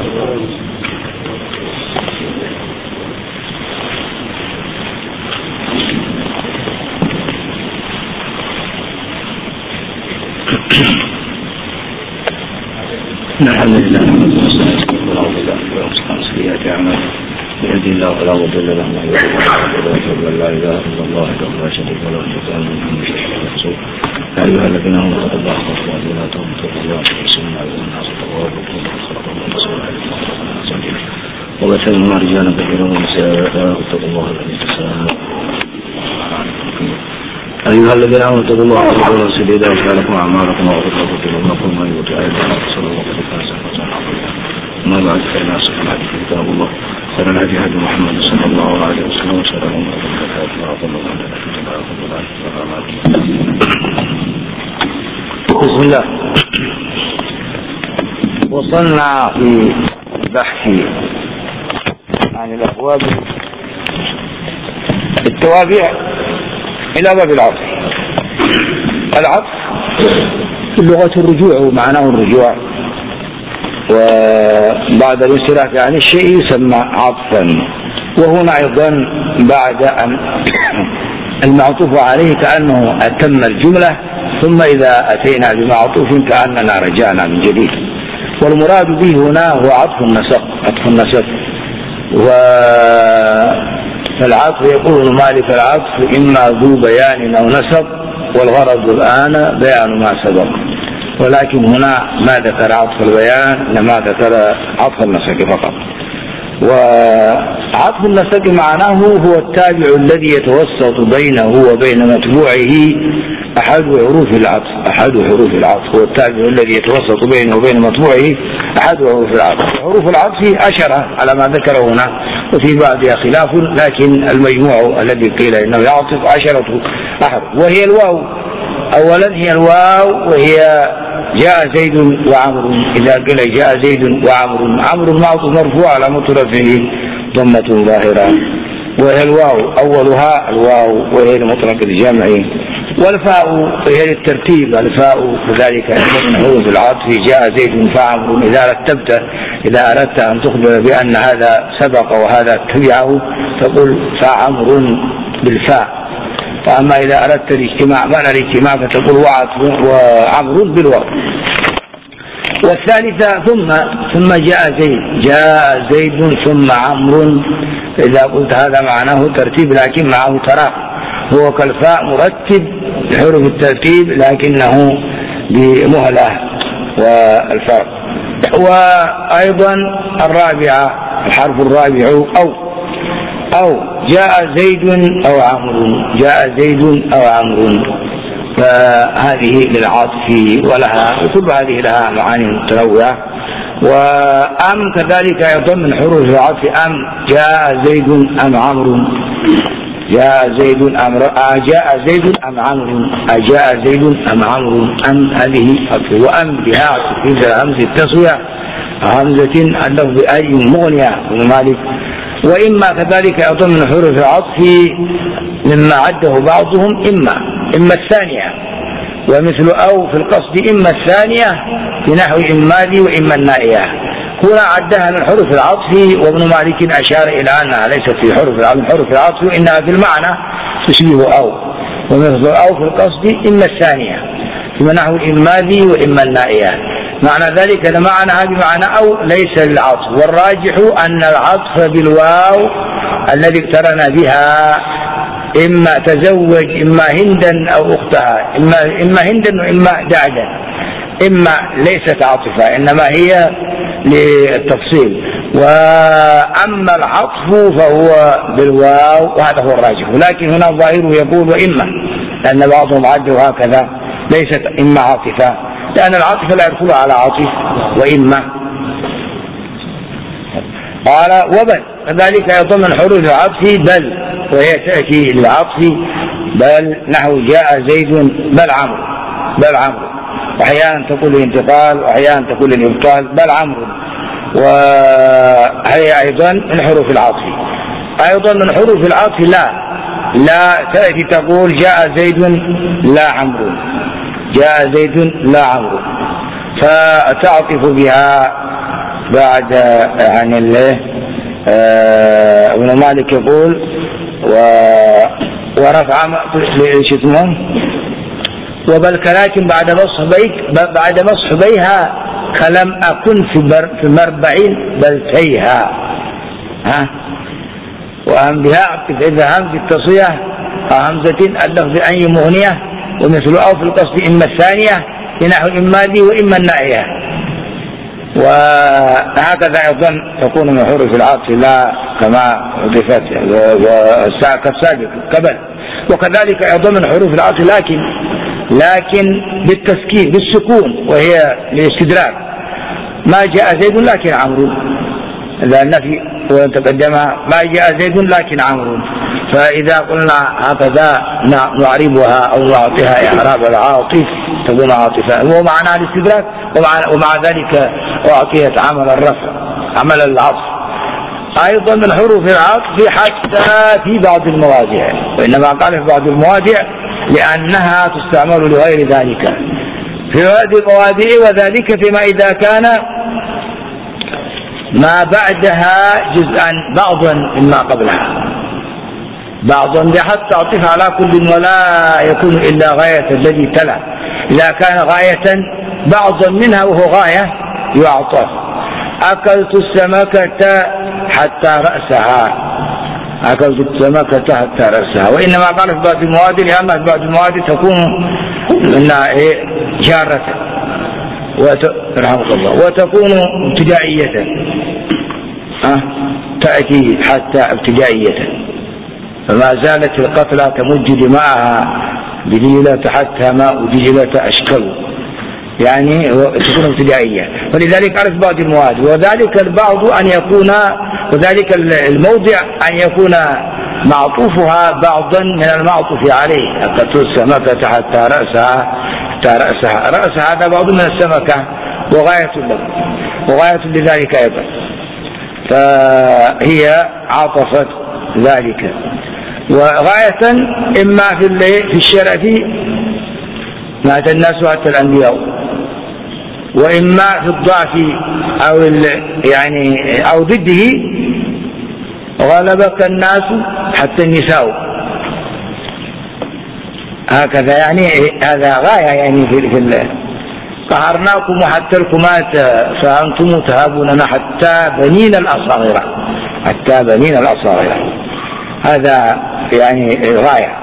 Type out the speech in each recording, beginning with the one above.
الحمد لله ونعوذ بالله من سيئات أعمالنا يهده الله فلا مضل له ومن يضلل أشهد أن لا إله إلا الله وحده لا شريك له وأشهد أن محمدا رسول الله. يا أيها الذين آمنوا اتقوا الله حق تقاته ولا تموتن إلا وأنتم مسلمون. يا أيها الناس اتقوا ربكم الذي خلقكم من نفس واحدة وبث منهما رجالا كثيرا ونساء واتقوا الله الذي تساءلون أيها الذين آمنوا اتقوا الله وقولوا سديدا يغفر لكم أعمالكم ويغفر لكم ذنوبكم ومن يطع الله ورسوله فقد فاز فوزا عظيما. أما بعد فإن أصدق الحديث كتاب الله خير الهدي هدي محمد صلى الله عليه وسلم وشر الأمور محدثاتها وكل محدثة بدعة وكل بدعة ضلالة. بسم الله. وصلنا في البحث عن الأبواب التوابع إلى باب العطف. العطف في اللغة الرجوع ومعناه الرجوع، وبعد الانصراف عن الشيء يسمى عطفا. وهنا أيضا بعد أن المعطوف عليه كأنه أتم الجملة، ثم إذا أتينا بمعطوف كأننا رجعنا من جديد. والمراد به هنا هو عطف النسق. عطف النسق فالعطف يقول مالك العطف إما ذو بيان أو نسق، والغرض الآن بيان ما سبق، ولكن هنا ما ذكر عطف البيان لما ذكر عطف النسق فقط. وعطف النسق معناه هو التابع الذي يتوسط بينه وبين متبوعه أحد حروف العطف. أحد حروف العطف هو التابع الذي يتوسط بينه وبين متبوعه أحد حروف العطف. حروف العطف 10 على ما ذكره هنا، وفي بعضها خلاف، لكن المجموع الذي قيل إنه يعطف 10 أحرف. وهي الواو. أولا هي الواو، وهي جاء زيد وعمر. إذا قيل جاء زيد وعمر، عمر معطوف مرفوع على مترفعه ضمة ظاهرة، وهي الواو أولها الواو، وهي المطلق الجمع. والفاء وهي للترتيب. الفاء كذلك من حروف العطف. جاء زيد فعمر. إذا أردت أن تخبر بأن هذا سبق وهذا تبعه تقول فعمر بالفاء. فأما إذا أردت الاجتماع معنى الاجتماع فتقول وعمر بالواو. والثالثة ثم جاء زيد. جاء زيد ثم عمر. إذا قلت هذا معناه ترتيب، لكن معه تراخي. هو كالفاء مرتب بحروف الترتيب لكنه بمهلة والفرق. وأيضا الرابعة الحرف الرابع أو جاء زيد أو عمرو. جاء زيد أو عمرو، فهذه للعطف ولها، وكل هذه لها معاني متنوعة. وأم كذلك أيضا من حروف العطف. أم جاء زيد أم عمرو. جاء زيد أم جاء زيد أم عمرو. أجاء زيد أم عمرو. أم هذه عطف. وأم بها إذا همزة التسوية همزة اللفظ أي مغنية من مالك. وإما كذلك أيضا من حروف العطف مما عده بعضهم إما الثانية، ومثل أو في القصد إما الثانية بنحو إما لي وإما النائية. هنا عدها من حروف العطف، وابن مالك أشار إلى أنها ليست في حروف العطف، إنها في المعنى تشبه أو. ومثل أو في القصد إما الثانية بنحو إما لي وإما النائية. معنى ذلك معناها بمعنى أو ليس للعطف. والراجح أن العطف بالواو الذي اقترن بها إما تزوج إما هندا أو أختها، إما هندا وإما دعدا، إما ليست عاطفة إنما هي للتفصيل. وأما العطف فهو بالواو، وهذا هو الراجح. لكن هنا الظاهر يقول وإما، لأن بعضهم عده هكذا ليست إما عاطفة، لأن العطف لا يدخل على عاطف وإما. قال وبل كذلك أيضا من حروف العطف بل، وهي تأتي للعطف بل نحو جاء زيد بل عمرو. وأحيانا تقول الانتقال وأحيانا تقول الإبطال بل عمرو. وهي أيضا من حروف العطف. أيضا من حروف العطف لا تأتي تقول جاء زيد لا عمرو. جاء زيد لا عمرو، فتعطف بها بعد يعني ابن مالك يقول ورفع شو اسمه وبالكلاكن بعد مصح بيها كلم أكن في مربع بلتيها وأهم بها إذا همز التصوية همزة اللفظ أي مغنية ومثل أو في القصد إما الثانية لنحو إما دي وإما النائية. وهكذا أيضا تكون من حروف العطف لا كما ضفت كالسابق قبل. وكذلك أيضا من حروف العطف لكن بالتسكين بالسكون وهي الاستدراك. ما جاء زيد لكن عمرو، إذا النفي وتقدم ما جاء زيد لكن عمرو، فإذا قلنا هكذا نعربها أو نعطيها إعراب العاطف تكون عاطفة، هو معنى الاستدراك ومع ذلك أعطيت عمل الرفع عمل العطف. أيضا من حروف العطف حتى في بعض المواضع، وإنما قال في بعض المواضع لأنها تستعمل لغير ذلك في بعض المواضع، وذلك فيما إذا كان ما بعدها جزءا بعضا مما قبلها، بعضا بحتى تعطف على كل ولا يكون إلا غاية الذي تلا. إذا كان غاية بعضا منها وهو غاية يعطف. أكلت السمكة حتى رأسها، أكلت السمكة حتى رأسها. وإنما قال في بعض المواد لأن في بعض المواد تكون جارة رحمه الله وتكون ابتدائية، تأتي حتى ابتدائية، فما زالت القتلى تمج دماءها بدجلة حتى ماء دجلة أشكل، يعني تكون ابتدائية. ولذلك قال في بعض المواد وذلك البعض أن يكون وذلك الموضع أن يكون معطوفها بعضا من المعطوف عليه. أكلت السمكة حتى رأسها رأسها هذا بعض من السمكة وغاية له وغاية لذلك أيضا، فهي عطفت ذلك. وغاية إما في الشرف مات الناس حتى الأنبياء، وإما في الضعف أو يعني أو ضده غلبك الناس حتى النساء، هكذا يعني هذا غاية يعني في قهرناكم حتى الكمات فأنتم تهابوننا حتى بنين الأصاغر، هذا يعني غاية.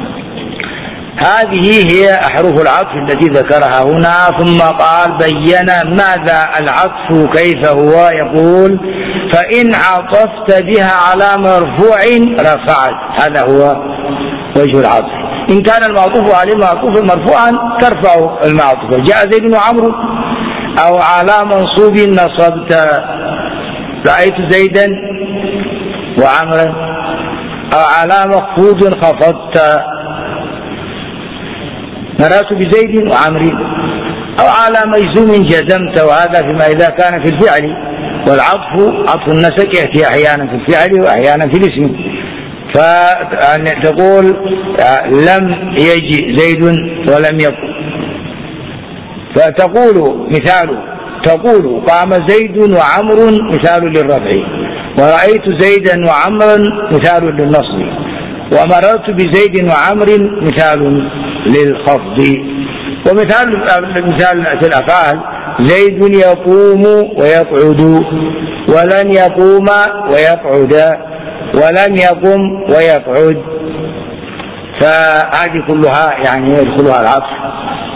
هذه هي أحرف العطف التي ذكرها هنا. ثم قال بين ماذا العطف كيف هو، يقول فإن عطفت بها على مرفوع رفعت، هذا هو وجه العطف. إن كان المعطوف عليه معطوفا مرفوعا ترفع المعطوف، جاء زيد وعمرو، أو على منصوب نصبت رأيت زيدا وعمرا، أو على مخفوض خفضت مررت بزيد وعمرو، أو على مجزوم جزمت، وهذا فيما إذا كان في الفعل. والعطف عطف النسك يأتي أحيانا في الفعل وأحيانا في الاسم، فتقول لم يجي زيد ولم يقم، فتقول مثال تقول قام زيد وعمر مثال للرفع، ورأيت زيدا وعمرا مثال للنصب، ومررت بزيد وعمر مثال للخفض. ومثال في الأفعال زيد يقوم ويقعد، ولن يقوم ويقعد، ولن يقم ويقعد، فهذه كلها يعني يدخلها العطف.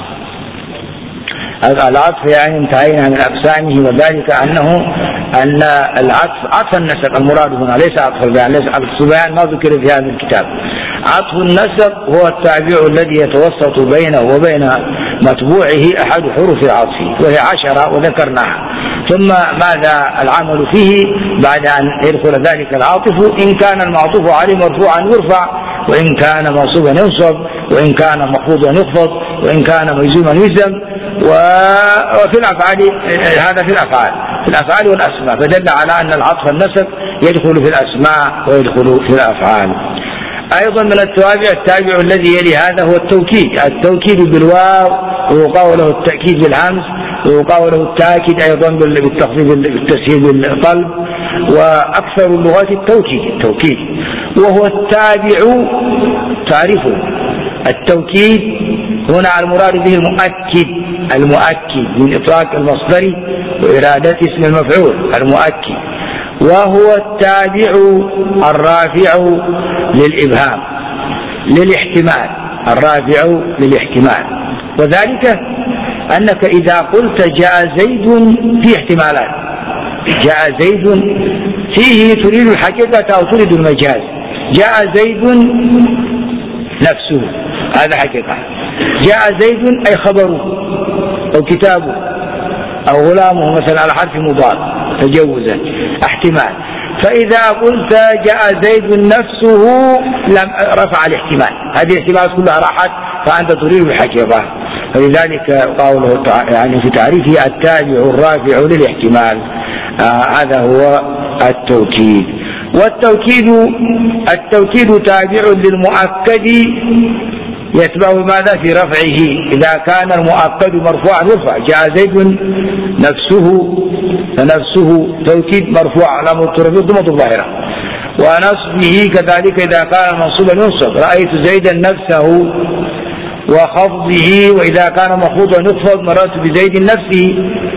العطف يعني انتهينا من أقسامه، وذلك أن العطف عطف النسق المراد هنا ليس عطف البيان، ليس عطف البيان ما ذكر في هذا الكتاب. عطف النسق هو التابع الذي يتوسط بينه وبين متبوعه أحد حروف العطف، وهي 10 وذكرناها. ثم ماذا العمل فيه بعد أن يدخل ذلك العاطف؟ إن كان المعطوف عليه مرفوعا يرفع، وإن كان منصوبا ينصب، وإن كان مخفوضا يخفض، وإن كان مجزوما يجزم. وفي الأفعال هذا في الأفعال والأسماء، فدل على أن العطف النسق يدخل في الأسماء ويدخل في الأفعال. أيضا من التابع الذي يلي هذا هو التوكيد بالواو، ويقال له التأكيد بالهمز، ويقال له التاكيد أيضا بالتخفيف بالتسهيل بالقلب. وأكثر اللغات التوكيد وهو التابع. تعرفه التوكيد هنا المراد به المؤكد من إطلاق المصدر وإرادة اسم المفعول المؤكد، وهو التابع الرافع للإبهام للاحتمال، الرافع للاحتمال. وذلك أنك إذا قلت جاء زيد في احتمالات، جاء زيد فيه تريد الحقيقة أو تريد المجاز. جاء زيد نفسه هذا حقيقة، جاء زيد أي خبره أو كتابه أو غلامه مثلا على حرف مضاد تجوزا احتمال. فإذا قلت جاء زيد نفسه لم رفع الاحتمال، هذه الاحتمالات كلها راحت فأنت تريد الحقيقة. فلذلك قوله يعني في تعريفه التابع الرافع للاحتمال. هذا هو التوكيد. والتوكيد تابع للمؤكد يتبع ماذا في رفعه، إذا كان المؤكد مرفوعا يرفع. جاء زيد نفسه فنفسه توكيد مرفوع على ضمة الظاهرة. ونصبه كذلك إذا كان منصوبا ينصب. رأيت زيدا نفسه. وخفضه وإذا كان مخفوضا يخفض. مررت بزيد نفسه.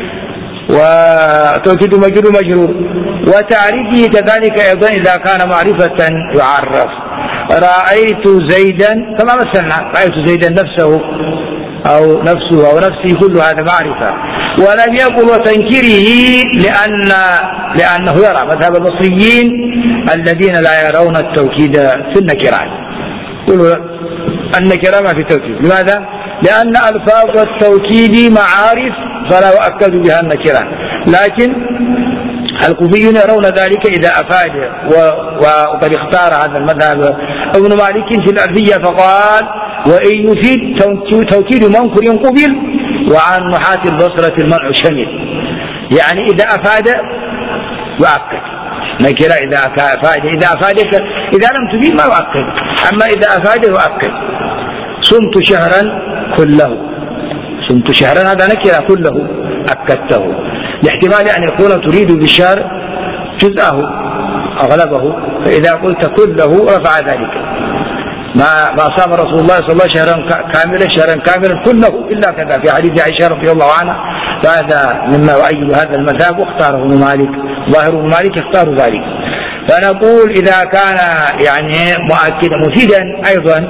وتوكيد مجرور. وتعريفه كذلك أيضا إذا كان معرفة يعرف. رأيت زيدا كما مثلنا، رأيت زيدا نفسه أو نفسي، كل هذا معرفة. ولم يقل وتنكره لأنه يرى مذهب البصريين الذين لا يرون التوكيد في النكرات، يقولوا النكرة ما في توكيد. لماذا؟ لأن ألفاظ التوكيد معارف فلا يؤكد بها النكرة. لكن الكوفيون يرون ذلك إذا أفاد، وقد اختار هذا المذهب ابن مالك في الألفية فقال وإن يفيد توكيد منكر قبل وعن نحاة البصرة المنع شمل. يعني إذا أفاد يؤكد نكرة، إذا أفادك، إذا لم تفيد ما يؤكد. أما إذا أفاد يؤكد. صمت شهرا كله، صمت شهرا هذا نكرة كله أكدته، لاحتمال أن يكون تريد بالشهر جزءه أغلبه، فإذا قلت كله رفع ذلك. ما صام رسول الله صلى الله عليه وسلم شهرا كاملا كله إلا كذا في حديث عائشة رضي الله عنها. فهذا مما يؤيد هذا المذهب واختاره ابن مالك، ظاهر ابن مالك اختار ذلك. فنقول إذا كان يعني مؤكدا مفيدا أيضا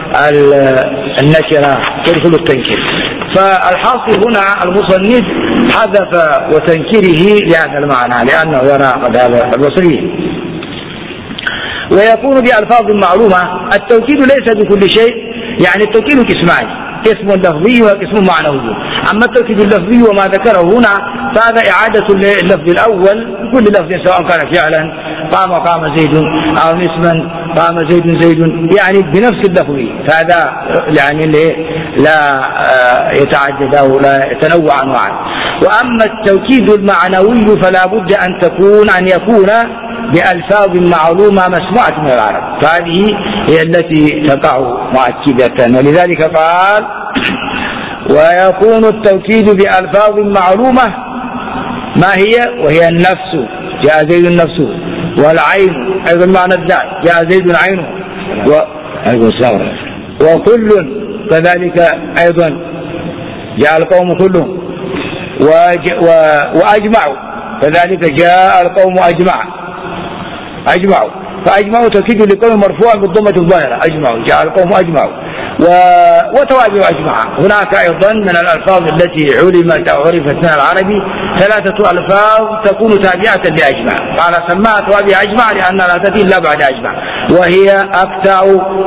النكرة تدخل التنكير. فالحاصل هنا المصنف حذف وتنكيره لهذا المعنى لأنه يرى مذهب البصريين. ويكون بألفاظ معلومة. التوكيد ليس بكل شيء، يعني التوكيد قسمان، اسم لفظي واسم معنوي. أما التوكيد اللفظي وما ذكره هنا فهذا إعادة اللفظ الأول، كل لفظ سواء كان فعلا قام زيد أو اسما قام زيد يعني بنفس اللفظ، فهذا يعني لا يتعدد أو لا يتنوع أنواعا. وأما التوكيد المعنوي فلا بد أن يكون بألفاظ معلومة مسموعة من العرب، فهذه هي التي تقع مؤكدة. ولذلك قال ويكون التوكيد بألفاظ معلومة. ما هي؟ وهي النفس، جاء زيد النفس، والعين أيضا معنى الذات، جاء زيد عينه، وكل كذلك أيضا جاء القوم كلهم، وأجمعوا كذلك جاء القوم أجمعوا. فأجمعوا توكيد لقوم مرفوع بالضمة الظاهرة، أجمعوا جاء القوم أجمعوا. وتوابع أجمع. هناك أيضا من الألفاظ التي علمت أو عرفت من العربي 3 ألفاظ تكون تابعة لأجمع، قال سماها توابع أجمع لأنها لا تأتي إلا بعد أجمع، وهي أكتع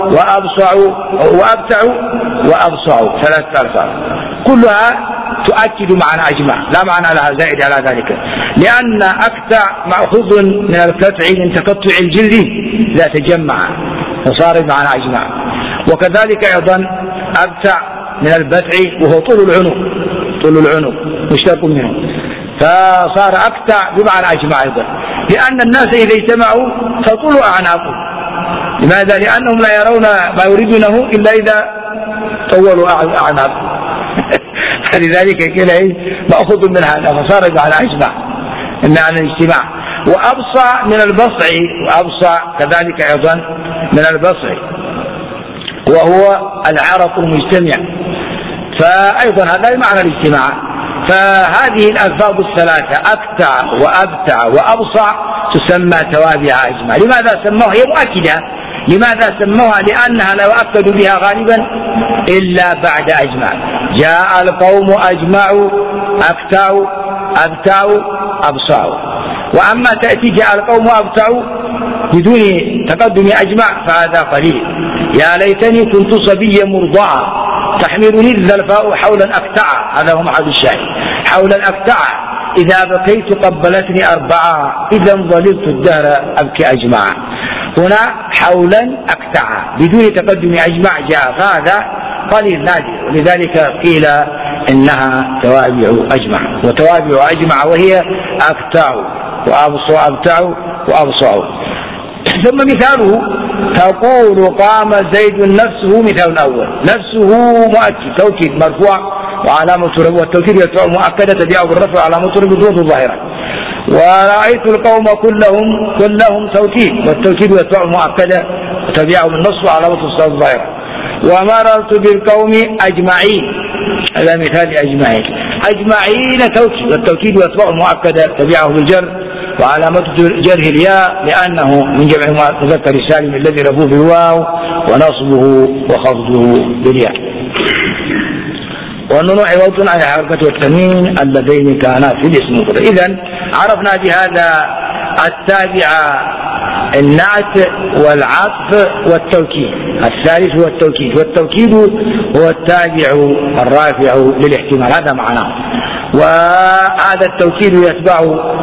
وأبصع 3 ألفاظ كلها تؤكد معنى أجمع، لا معنى لها زائد على ذلك، لأن أكتع مأخوذ من الكتع من تقطع الجلد إذا تجمع فصار بمعنى أجمع. وكذلك أيضا أبتع من البتع وهو طول العنق مشتق منه، فصار أكتع بمعنى أجمع أيضا، لأن الناس إذا اجتمعوا تطول أعناقهم. لماذا؟ لأنهم لا يرون ما يريدونه إلا إذا طولوا أعناقهم فلذلك كلا مأخوذ من هذا، فصار على أجمع إن على الاجتماع. وأبصع من البصع، وأبصع كذلك أيضا من البصع وهو العرق المجتمع، فأيضا هذا معنى الاجتماع. فهذه الألفاظ الثلاثة أكتع وأبتع وأبصع تسمى توابع أجمع. لماذا سموها؟ هي مؤكدة. لماذا سموها؟ لأنها لا يؤكد بها غالبا إلا بعد أجمع. جاء القوم أجمعوا أكتعوا أبتعوا أبصعوا. وأما تأتي جاء القوم أبتعوا بدون تقدم أجمع فهذا قليل. يا ليتني كنت صبيا مرضعا تحملني الزلفاء حولا أكتعا، هذا هو محل الشاهد، حولا أكتعا إذا بكيت قبلتني أربعة إذا ظللت الدهر أبكي أجمعا. هنا حولا أكتعا بدون تقدم أجمع جاء، فهذا قليل نادر، ولذلك قيل إنها توابع أجمع. وتوابع أجمع وهي أكتع وأبصع أبتع وأبصع. ثم مثاله تقول قام زيد نفسه، مثال الأول نفسه مؤكد توكيد مرفوع وعلامة رفعه، والتوكيد يتبع مؤكدة تبعه بالرفع وعلامة رفعه ضد الظاهرة. ورأيت القوم كلهم توكيد، والتوكيد يتبع مؤكدة تبعه بالنصب وعلامة الصاد الظاهرة. ومررت بالقوم أجمعين، هذا مثال أجمعين توكيد، والتوكيد يتبع مؤكدة تبعه بالجر وعلامة جره الياء لأنه من جمع مذكر السالم الذي رفعه بالواو ونصبه وخفضه بالياء. والنون عوض عن الحركة والتنوين اللذين كانا في الاسم. إذن عرفنا بهذا التابع النعت والعطف والتوكيد. الثالث هو التوكيد، والتوكيد هو التابع الرافع للاحتمال، هذا معناه. وهذا التوكيد يتبعه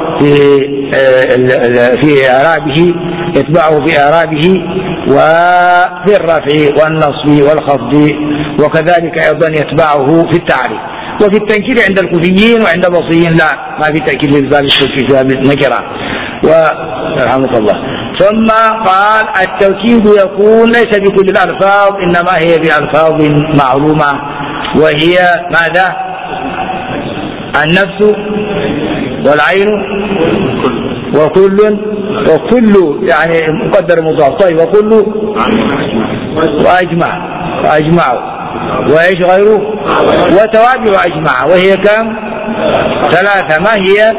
في إعرابه، يتبعه في إعرابه وفي الرفع والنصب والخفض، وكذلك أيضا يتبعه في التعريف. وفي التنكير عند الكوفيين وعند البصريين لا، ما في تأكيد للباب الشركي في هذه النكرة ورحمة الله. ثم قال التوكيد يكون ليس بكل الألفاظ، إنما هي بألفاظ معلومة، وهي ماذا؟ النفس والعين وكل يعني مقدر مضاف. طيب وكل وأجمع وإيش غيره؟ وتوابع أجمع، وهي كم؟ ثلاثة. ما هي؟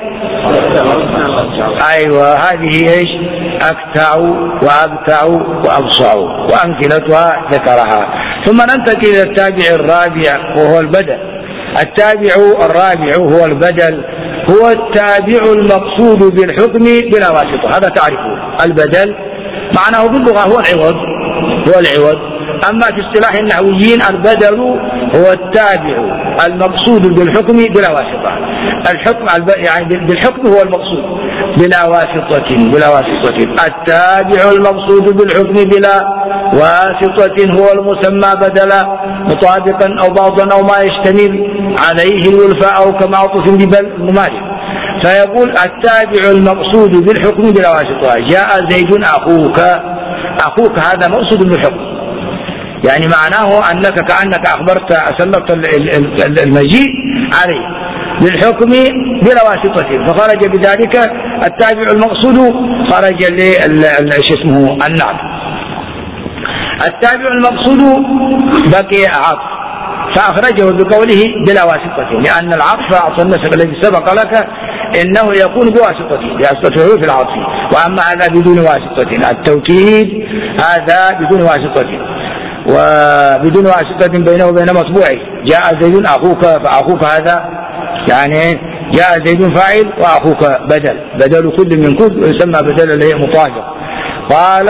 أيوة هذه إيش؟ أكتع وأبتع وأبصع، وأمثلتها ذكرها. ثم ننتقل إلى التابع الرابع وهو البدل. التابع الرابع هو البدل، هو التابع المقصود بالحكم بلا واسطة، هذا تعرفه. البدل معناه باللغة هو العوض. أما في اصطلاح النحويين البدل هو التابع المقصود بالحكم بلا واسطة. الحكم يعني بالحكم هو المقصود بلا واسطة. التابع المقصود بالحكم بلا واسطة هو المسمى بدلا، مطابقا أو بعضا أو ما يشتمل عليه الولفاء أو كمعطوف ببل مماثل. فيقول التابع المقصود بالحكم بلا واسطة. جاء زيد أخوك هذا مقصود بالحكم، يعني معناه أنك كأنك أخبرت أسلمت المجيء عليه للحكم بلا واسطة، فخرج بذلك التابع المقصود، خرج اسمه النعت. التابع المقصود بقي عطف فأخرجه بقوله بلا واسطة، لأن العطف عطف النسب الذي سبق لك إنه يكون بواسطته في العطف، وأما هذا بدون واسطة. التوكيد هذا بدون واسطة، وبدون واسطة بينه وبين مطبوعه. جاء زيد أخوك، فأخوك هذا يعني جاء زيد فاعل وأخوك بدل كل من كل يسمى بدل اللي هي مطابق. قال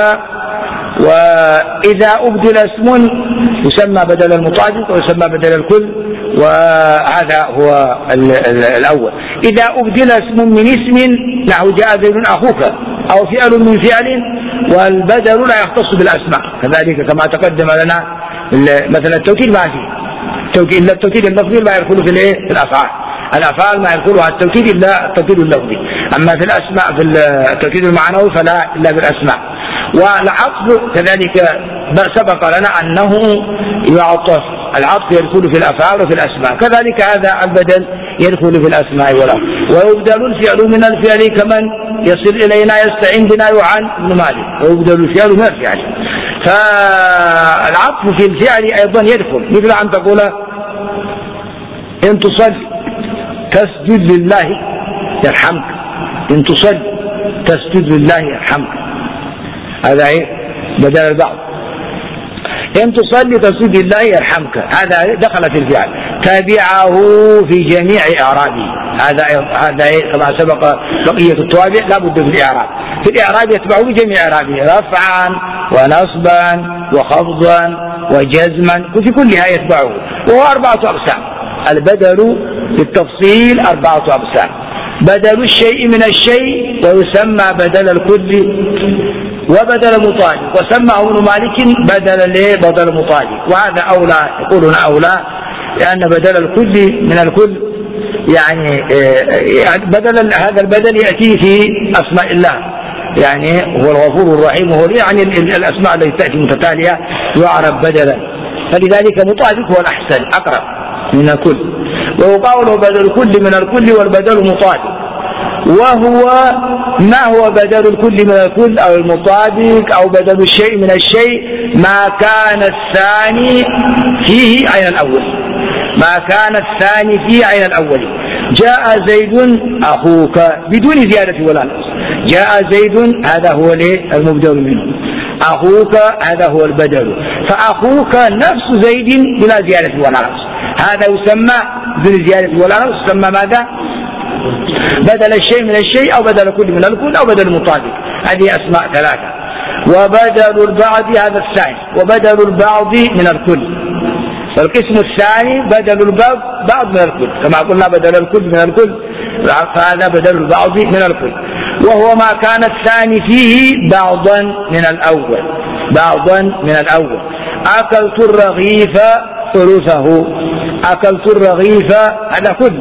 وإذا أبدل اسم يسمى بدل المطابق ويسمى بدل الكل، وهذا هو الأول. إذا أبدل اسم من اسم نحو جاء زيد أخوك، أو فعل من فعل، والبدل لا يختص بالأسماء كذلك كما تقدم لنا. مثلا التوكيد ما فيه إلا التوكيد اللفظي ما يدخل في الأفعال. الأفعال ما يدخلها التوكيد إلا التوكيد اللفظي، أما في الأسماء في التوكيد المعنوي فلا إلا بالأسماء. والعطف كذلك سبق لنا أنه يعطف العطف يدخل في الأفعال وفي الأسماء، كذلك هذا البدل يدخل في الأسماء والأفعال. ويبدل الفعل من الفعل كمن يصل إلينا يستعين بنا يعان ابن مالك، ويبدل الفعل من الفعل. فالعطف في الفعل أيضا يدخل، مثل أن تقول إن تصلي تسجد لله يرحمك، إن تصلي تسجد لله يرحمك، هذا بدل البعض. إن تصلي تسجد لله يرحمك، هذا دخل في الفعل. تابعه في جميع إعرابه، هذا كما سبق بقية التوابع لا بد في الإعراب. في الإعراب يتبعه بجميع إعرابه، رفعا ونصبا وخفضا وجزما، وفي كلها يتبعه. وهو 4 أقسام. البدل بالتفصيل 4 أقسام: بدل الشيء من الشيء ويسمى بدل الكل وبدل مطابق، وسماه ابن مالك بدل مطابق. وهذا أولى، يقولون أولى، لأن بدل الكل من الكل يعني هذا البدل يأتي في أسماء الله، يعني هو الغفور الرحيم، وهو يعني الأسماء التي تأتي متتالية يعرف بدلا، فلذلك مطابق هو الأحسن أقرب من الكل. ويقال بدل الكل من الكل والبدل مطابق. وهو ما هو بدل الكل من الكل أو المطابق أو بدل الشيء من الشيء؟ ما كان الثاني فيه عين الأول، ما كان الثاني فيه عين الأول. جاء زيد أخوك بدون زيادة ولا نقص، جاء زيد هذا هو المبدل منه، أخوك هذا هو البدل. فأخوك نفس زيد بلا زيادة ولا نقص، هذا يسمى بدون زيادة ولا نقص، يسمى ماذا؟ بدل الشيء من الشيء أو بدل الكل من الكل أو بدل المطابق. هذه أسماء 3. وبدل البعض هذا الثاني، وبدل البعض من الكل. فالقسم الثاني بدل البعض من الكل، كما قلنا بدل الكل من الكل، فهذا بدل البعض من الكل. وهو ما كان الثاني فيه بعضا من الأول، بعضا من الأول. أكلت الرغيف ثلثه، أكلت الرغيف هذا كل،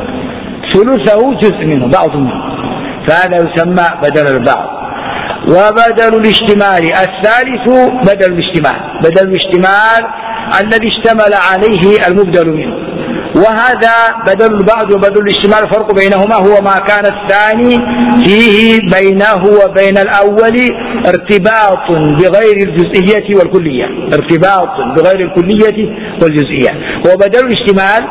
ثلثه جزء منه، بعض منه، فهذا يسمى بدل البعض. وبدل الاشتمال الثالث بدل الاشتمال، بدل الاشتمال الذي اشتمل عليه المبدل منه. وهذا بدل البعض وبدل الاشتمال الفرق بينهما هو ما كان الثاني فيه بينه وبين الأول ارتباط بغير الجزئية والكلية، ارتباط بغير الكلية والجزئية. وبدل الاشتمال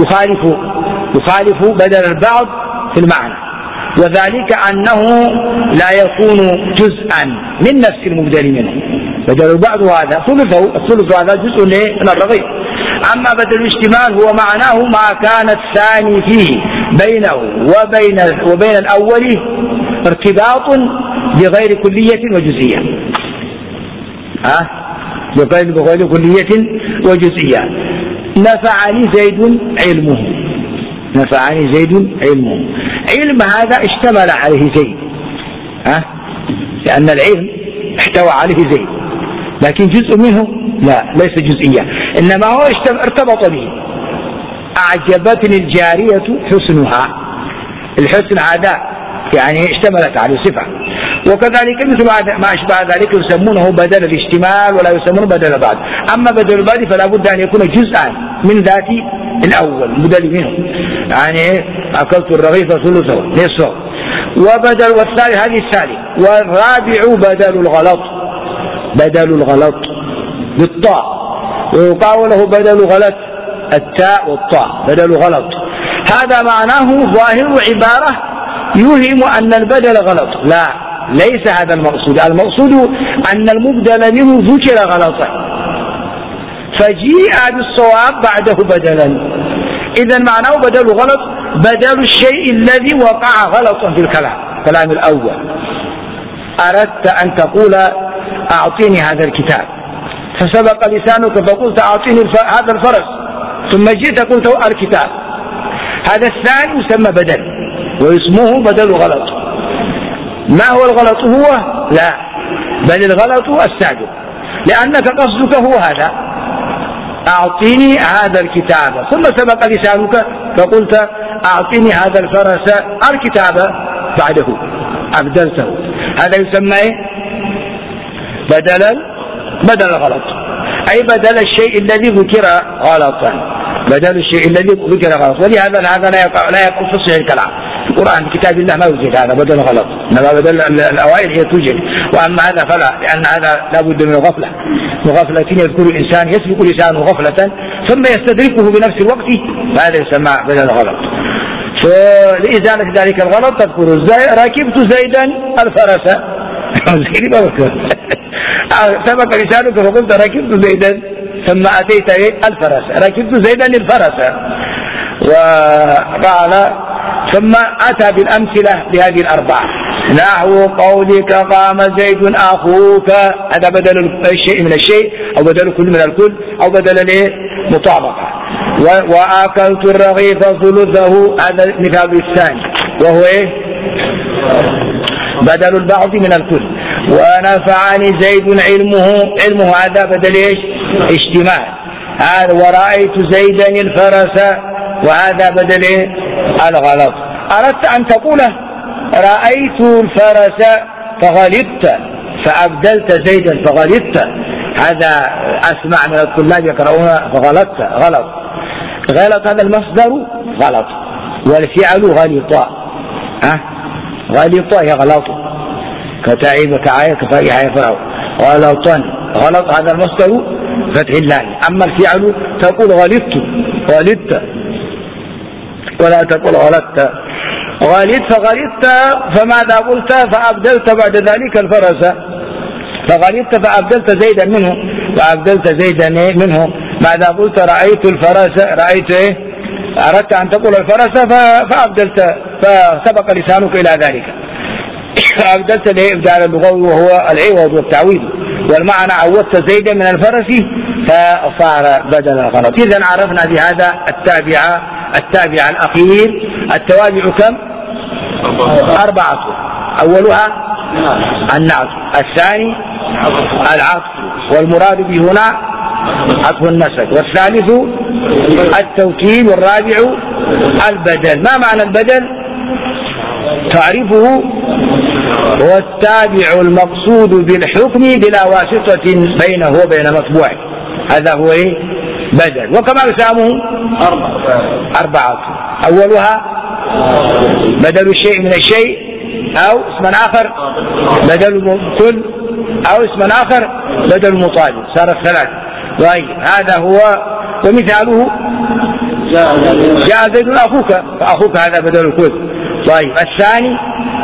يخالف بدل البعض في المعنى، وذلك أنه لا يكون جزءا من نفس المبدل منه. بدل البعض هذا ثلثه، الثلث هذا جزء من الرغيف. أما بدل الاشتمال هو معناه ما كان الثاني فيه بينه وبين الأول ارتباط بغير كلية وجزئية، بغير كلية وجزئية. نفعني زيد علمه، نفعني زيد علمه. علم هذا اشتمل عليه زيد، لأن العلم احتوى عليه زيد، لكن جزء منه لا، ليس جزئية، إنما هو ارتبط به. أعجبتني الجارية حسنها، الحسن هذا يعني اشتملت على صفة. وكذلك مثل ما أشبه ذلك يسمونه بدل الاشتمال ولا يسمونه بدل البعض. أما بدل البعض فلا بد أن يكون جزءا من ذات الأول بدل منه، يعني أكلت الرغيف ثلثه نصفه. وبدل والثالث هذه الثالث. والرابع بدل الغلط، بدل الغلط بالطاء، ويقال له بدل غلط التاء والطاء، بدل غلط. هذا معناه ظاهر عبارة يوهم أن البدل غلط، لا، ليس هذا المقصود. المقصود أن المبدل منه ذكر غلطا فجيء بالصواب بعده بدلا. إذا معناه بدل غلط بدل الشيء الذي وقع غلطا في الكلام الأول. أردت أن تقول أعطيني هذا الكتاب، فسبق لسانك فقلت أعطيني هذا الفرس، ثم جئت قلت الكتاب. هذا الثاني يسمى بدل واسمه بدل غلط. ما هو الغلط؟ هو لا، بل الغلط السابق، لأنك قصدك هو هذا، أعطيني هذا الكتاب، ثم سبق لسانك فقلت أعطيني هذا الفرس الكتاب بعده أبدلته. هذا يسمى بدل الغلط. أي بدل الشيء الذي ذكر غلطا، بدل الشيء الذي ذكر غلط. ولهذا هذا لا يقع في صحيح الكلام. القرآن في كتاب الله ما يوجد هذا بدل غلط، إنما بدل الأوائل هي توجد، وأما هذا فلا، لأن هذا لا بد من غفلة، وغفلة يذكر الإنسان يسبق لسانه غفلة ثم يستدركه بنفس الوقت، فهذا يسمى بدل غلط. فلإزالة ذلك الغلط تذكر ركبت زيدا الفرس سبق لسانك فقلت ركبت زيدا ثم أتيت الفرس، ركبت زيدا الفرس. وقال ثم أتى بالأمثلة لهذه الأربعة، نحو قولك قام زيد أخوك، هذا بدل الشيء من الشيء، أو بدل كل من الكل، أو بدل مطابقة. وأكلت الرغيف ثلثه، هذا مثال الثاني وهو بدل البعض من الكل. ونفعني زيد علمه هذا بدل اشتمال. هذا ورأيت زيدا الفرس، وهذا بدل الغلط. أردت أن تقول رأيت الفرس فغلطت فأبدلت زيدا فغلطت، هذا أسمع من الطلاب يقرؤون فغلطت غلط هذا المصدر غلط، والفعل غلط، غلط يغلط كتعيب كعاية كفائحة يفعل غلطا، غلط هذا المصدر فتح الله. أما الفعل تقول غلطت ولا تقول غلطت. فغلطت فماذا قلت؟ فأبدلت بعد ذلك الفرس، فغلطت فأبدلت زيدا منه، ماذا قلت؟ رأيت الفرس، رأيت أردت أن تقول الفرس فأبدلت، فسبق لسانك إلى ذلك، فأبدلت إبدال اللغوي وهو العوض والتعويض، والمعنى عوضت زيدا من الفرس فصار بدل الغلط. إذن عرفنا بهذا التابع الأخير. التوابع كم؟ 4، أولها النعت، الثاني العطف، والمراد به هنا عطف النسب، والثالث التوكيد، والرابع البدل. ما معنى البدل؟ تعرفه هو التابع المقصود بالحكم بلا واسطة بينه وبين مطبوعه، هذا هو بدل. وكما أقسامه 4، أولها بدل الشيء من الشيء، أو اسم آخر بدل الكل، أو اسم آخر بدل المطابق، صارت 3. طيب هذا هو. ومثاله جاء زيد أخوك، فأخوك هذا بدل الكل. طيب الثاني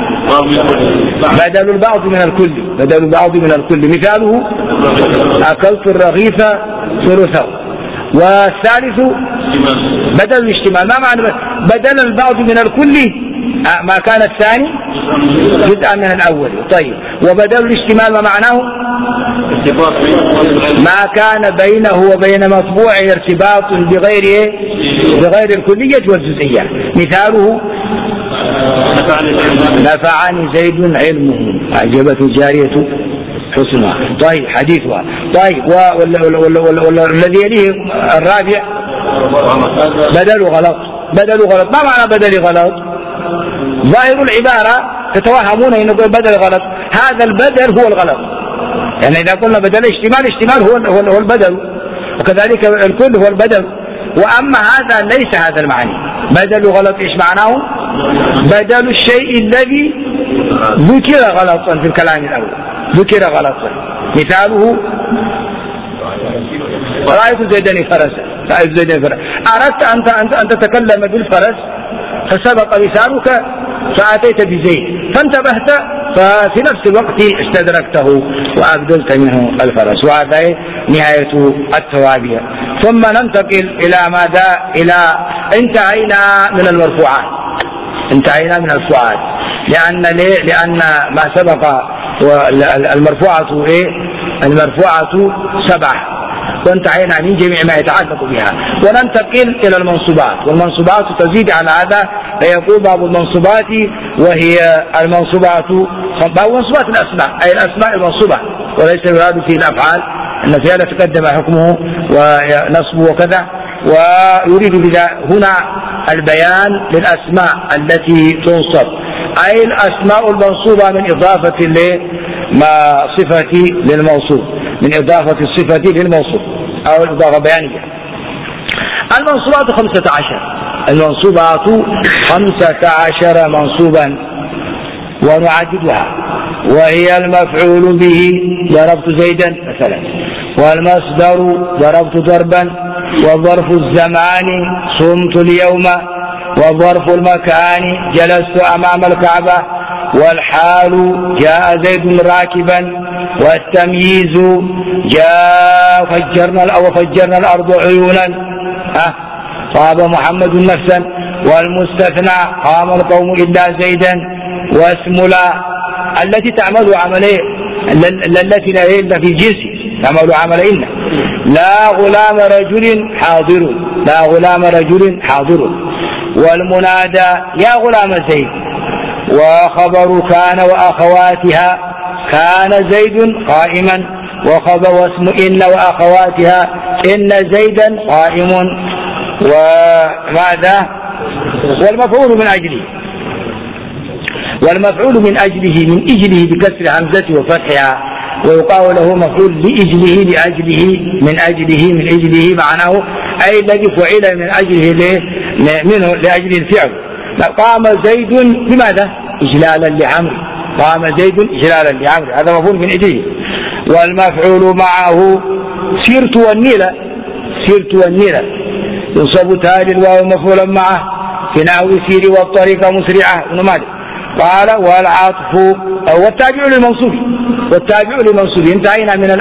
بدل البعض من الكل، مثاله أكلت الرغيف ثلثه. والثالث بدل الاشتمال. ما معنى بدل البعض من الكل؟ ما كان الثاني جزءا من الأول. طيب وبدل الاشتمال ما معناه؟ ما كان بينه وبين مطبوع ارتباط بغير الكلية والجزئية. مثاله نفعني زيد علمه، أعجبته الجارية حسنها. طيب حديثها. طيب والذي يليه الرابع بدل غلط. ما معنى بدل غلط؟ ظاهر العبارة تتوهمون أن نقول بدل غلط، هذا البدل هو الغلط. يعني إذا قلنا بدل اشتمال هو البدل، وكذلك الكل هو البدل. وأما هذا ليس هذا المعنى. بدل غلط إيش معناه؟ بدل الشيء الذي ذكر غلطا في الكلام الأول، ذكر غلطا. مثاله رأيت زيدا فرسا، أردت أن تتكلم بالفرس فسبق لسانك فأتيت بزيد، فانتبهت ففي نفس الوقت استدركته وأبدلت منه الفرس. وهذا نهاية التوابع. ثم ننتقل إلى ماذا؟ انتهينا من المرفوعات. لأن ما سبق المرفوعة 7، وانتهينا من جميع ما يتعلق بها. وننتقل إلى المنصوبات، والمنصوبات تزيد على هذا، فيقول باب المنصوبات وهي المنصوبات الأسماء، أي الأسماء المنصوبة، وليس يراد فيه الأفعال، أن فيها تقدم حكمه ونصبه وكذا. ويريد بذا هنا البيان للأسماء التي تنصب، أي الأسماء المنصوبة من إضافة لما صفة للموصوف. من إضافة الصفة للموصوف أو الإضافة بيانية. المنصوبات 15، المنصوبات 15 منصوبا ونعددها، وهي المفعول به ضربت زيدا مثلا، والمصدر ضربت ضربا، وظرف الزمان صمت اليوم، وظرف المكان جلست أمام الكعبة، والحال جاء زيد راكبا، والتمييز جاء فجرنا الأرض عيونا طاب محمد نفسا، والمستثنى قام القوم إلا زيدا، واسم لا التي تعمل عملين التي لا إلا في جنس تعمل عملين، لا غلام رجل حاضر، لا غلام رجل حاضر، والمنادى يا غلام زيد، وخبر كان وأخواتها كان زيد قائما، وخبر واسم إن وأخواتها إن زيدا قائم، وماذا والمفعول من أجله، والمفعول من أجله من إجله بكسر همزة وفتحها، ويقال له مفعول لإجله لأجله من أجله من أجله معناه أي الذي فعل من أجله منه لأجل الفعل. قام زيد بماذا؟ إجلالا لعمرو، قام زيد إجلالا لعمرو، هذا مفعول من أجله. والمفعول معه سرت والنيلة، سرت والنيلة ينصب تاج الواو مفعولا معه في نحو سير والطريق مسرعة ابن مالك. قال والعطف والتابع للمنصوب، والتابع للمنصوب انتهينا من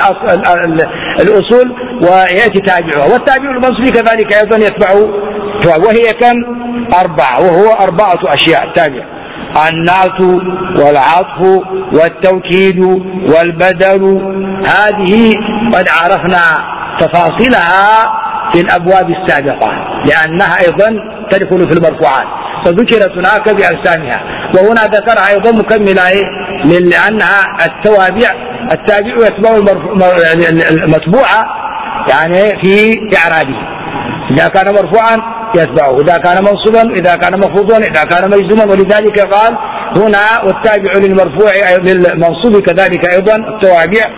الأصول ويأتي تابعها، والتابع للمنصوب كذلك أيضا يتبعه، وهي كم؟ 4، وهو 4 أشياء التابع: النعت والعطف والتوكيد والبدل. هذه قد عرفنا تفاصيلها في الأبواب السابقة لأنها أيضا تدخل في المرفوعات، فذكرت هناك بأجسامها، وهنا ذكرها أيضا مكملة لأنها التابع يتبع المتبوعة يعني في إعرابه، إذا كان مرفوعا يتبعه، إذا كان منصوبا، إذا كان مخفوضا، إذا كان مجزوما. ولذلك قال هنا والتابع للمرفوع للمنصوب كذلك أيضا التوابع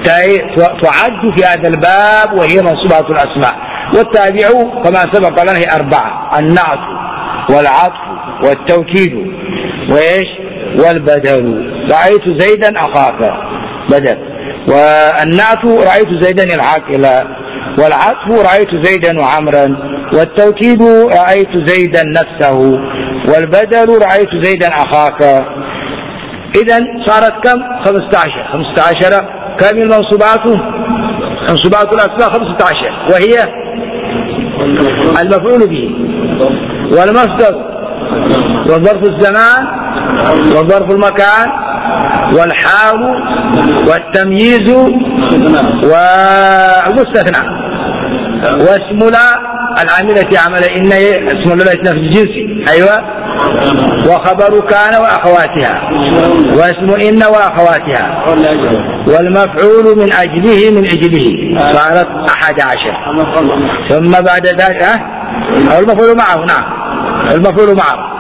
تعد في هذا الباب وهي منصوبات الأسماء. والتابع كما سبق لنا هي 4: النعت والعطف والتوكيد وإيش والبدل. رأيت زيدا أخاك بدل، والنعت رأيت زيدا العاقل، والعطف رأيت زيدا وعمرا، والتوكيد رأيت زيدا نفسه، والبدل رأيت زيدا أخاك. إذن صارت كم؟ 15. كم المنصوبات؟ منصوبات الأسماء 15، وهي المفعول به والمصدر وظرف الزمان وظرف المكان والحال والتمييز والمستثنى، واسم لا العاملة عمل إن اسم لا نفس الجنس أيوة، وخبر كان وأخواتها، واسم إن وأخواتها، والمفعول من أجله من أجله صارت 11. ثم بعد ذلك المفعول معه، نعم المفعول معه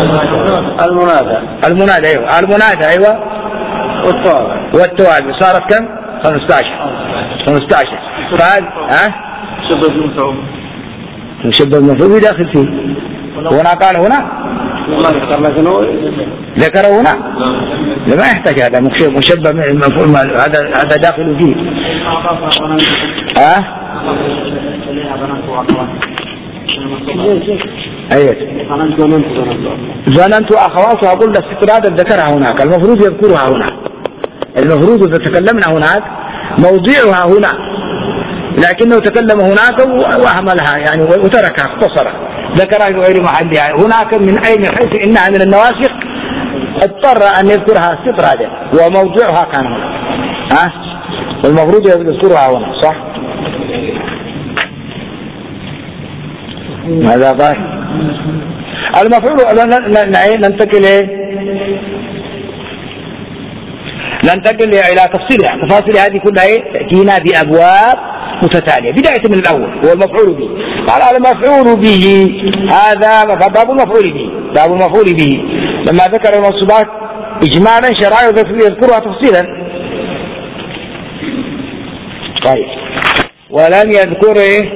المنادى أيوة، المنادى أيوة، والتوابع صارت كم؟ 15. فهذا مشبه المفعول داخل فيه. هنا قال هنا ذكره هنا لما يحتاج هذا مشبه المفعول، هذا داخل فيه. أيوة ظننت أخواتها، أقول الستر هذا ذكرها هناك، المفروض يذكرها هنا، المفروض إذا تكلمنا هناك موضعها هنا، لكنه تكلم هناك وأهملها يعني وتركها اختصرها، ذكرها في غير محلها هناك من أين، حيث إنها من النواسخ اضطر أن يذكرها الستر هذا وموضعها كان هنا، والمفروض يذكرها هنا، صح؟ ماذا قال؟ المفعول ننتقل إلى تفصيلها، تفاصيل هذه كلها تأتينا بأبواب متتالية، بداية من الأول هو المفعول به. قال المفعول به هذا باب المفعول به، باب المفعول به لما ذكر المنصوبات إجمالا شرعا يذكرها تفصيلا. طيب، ولم يذكر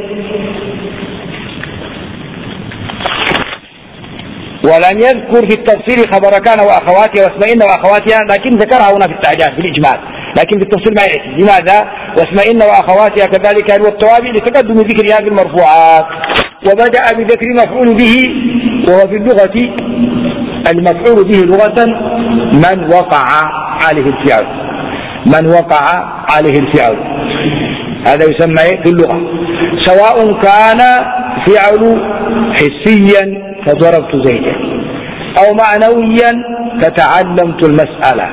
ولم يذكر في التفصيل خبر كان واخواتها واسمائن واخواتها، لكن ذكرها هنا في التعجاز في الاجمال، لكن في التفصيل ما يأتي. لماذا؟ واسمائن واخواتها كذلك والتوابع لتقدم ذكرها في المرفوعات. وبدأ بذكر مفعول به، وهو في اللغة المفعول به لغة من وقع عليه الفعل، من وقع عليه الفعل، هذا يسمى في اللغة، سواء كان فعل حسيا فضربت زيدا أو معنويا فتعلمت المسألة،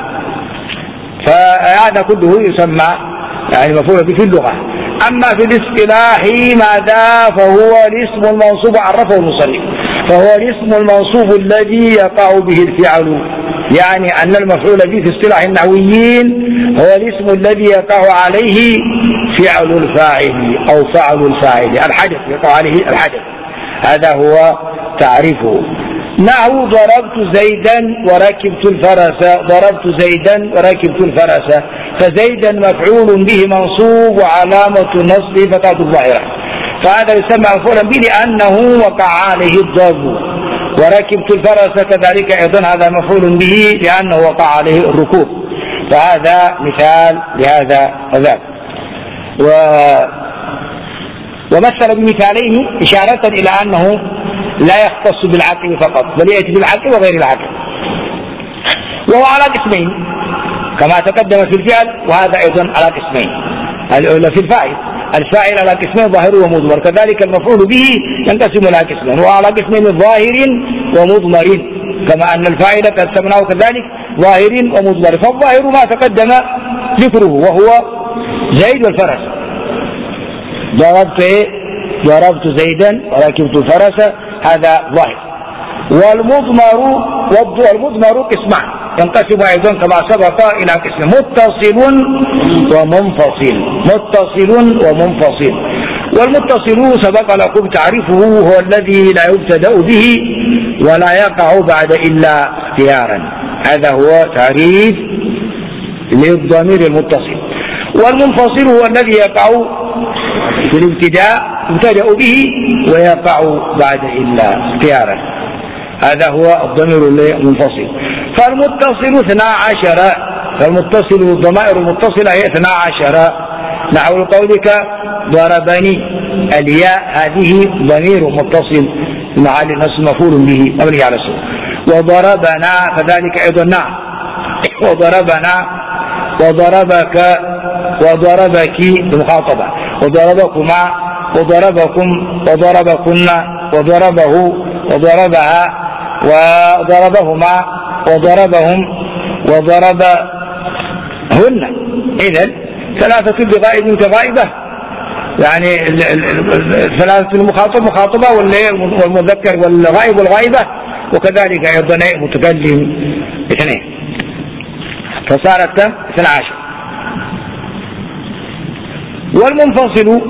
فهذا كله يسمى يعني مفعول به في اللغة. أما في الاصطلاح ماذا؟ فهو الاسم المنصوب عرفه المصنف، فهو الاسم المنصوب الذي يقع به الفعل، يعني أن المفعول به في اصطلاح النحويين هو الاسم الذي يقع عليه فعل الفاعل أو فعل الفاعل، الحدث يقع عليه الحدث، هذا هو تعريفه. نحو ضربت زيدا وركبت الفرس، ضربت زيدا وركبت الفرس، فزيدا مفعول به منصوب وعلامة نصبه فتحة الظاهرة، فهذا يسمى مفعولا به لأنه وقع عليه الضرب. وركبت الفرس كذلك أيضا هذا مفعول به لأنه وقع عليه الركوب، فهذا مثال لهذا وذاك. ومثل بمثالين إشارة إلى أنه لا يختص بالعقل فقط، بل يأتي بالعقل وغير العقل، وهو على قسمين كما تقدم في الفعل، وهذا أيضا على قسمين في الفاعل، الفاعل على قسمين ظاهر ومضمر، كذلك المفعول به ينقسم إلى قسمين، وهو على قسمين ظاهر ومضمر، كما أن الفاعل قسمناه كذلك ظاهر ومضمر، فالظاهر ما تقدم ذكره وهو زيد والفرس، ضربت زيدا وركبت الفرس، هذا ظاهر. والمضمر قسمان ينقسم أيضا كما سبق إلى قسم متصل ومنفصل، متصل ومنفصل. والمتصل سبق لكم تعريفه هو الذي لا يبتدأ به ولا يقع بعد إلا اختيارا، هذا هو تعريف للضمير المتصل. والمنفصل هو الذي يقع في الابتداء يبتدأ به ويقع بعد إلا اختيارا، هذا هو الضمير المنفصل. فالمتصل 12، فالمتصل الضمائر المتصلة هي 12، نحو قولك ضربني، الياء هذه ضمير متصل محل نصب مفعول به مبني على السكون. وضربنا كذلك أيضا نعم، وضربنا وضربك وضربك المخاطبة، وضربكما وضربكم وضربكن وضربه وضربها وضربهما وضربهم وضربهن، إذن ثلاثة بغائب كغائبة، يعني ثلاثة المخاطب مخاطبة والمذكر والغائب والغائبة، وكذلك أيضا متكلم 2، فصارت 12. والمنفصل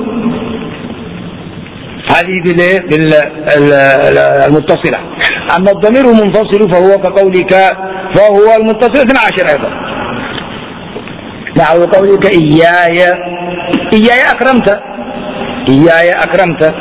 هذه المتصلة. أما الضمير المنفصل فهو كقولك، فهو المتصل 12 أيضا، نحو قولك إياي أكرمت، إياي أكرمت،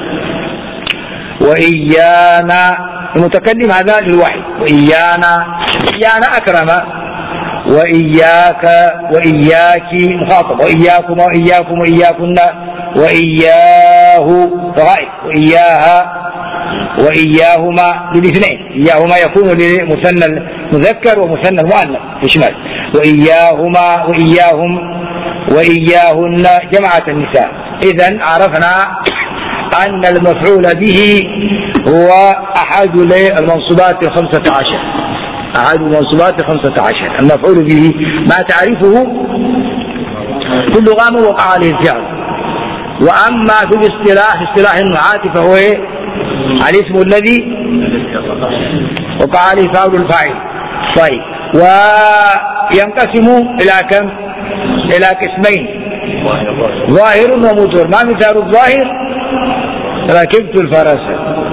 وإيانا المتكلم هذا للوحي، إيانا أكرم، وإياك وإياك مخاطب، وإياكم وإياكم وإياكن، وإياه غائب، وإياها وإياهما للاثنين، إياهما يكون لمثنى المذكر ومثنى المؤنث يشمل، وإياهما وإياهم وإياهن جماعة النساء. إذن عرفنا أن المفعول به هو أحد المنصوبات 15، أحد المنصوبات 15. المفعول به ما تعرفه كل غام وقع عليه الفعل. وأما في الاصطلاح اصطلاح النحاة فهو الاسم الذي وقع عليه فعل الفاعل. طيب، وينقسم إلى كم؟ إلى قسمين، ظاهر ومضمر. ما مثال الظاهر؟ ركبت الفرس.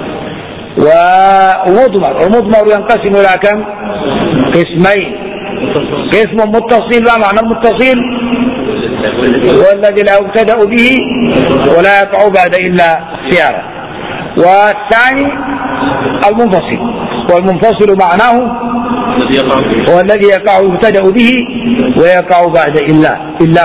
ومضمر، ومضمر ينقسم إلى كم؟ قسمين، قسم متصل. ما معنى المتصل؟ والذي لا يبتدأ به ولا يقع بعد إلا اختيارا. والثاني المنفصل، والمنفصل معناه هو الذي يقع يبتدأ به ويقع بعد إلا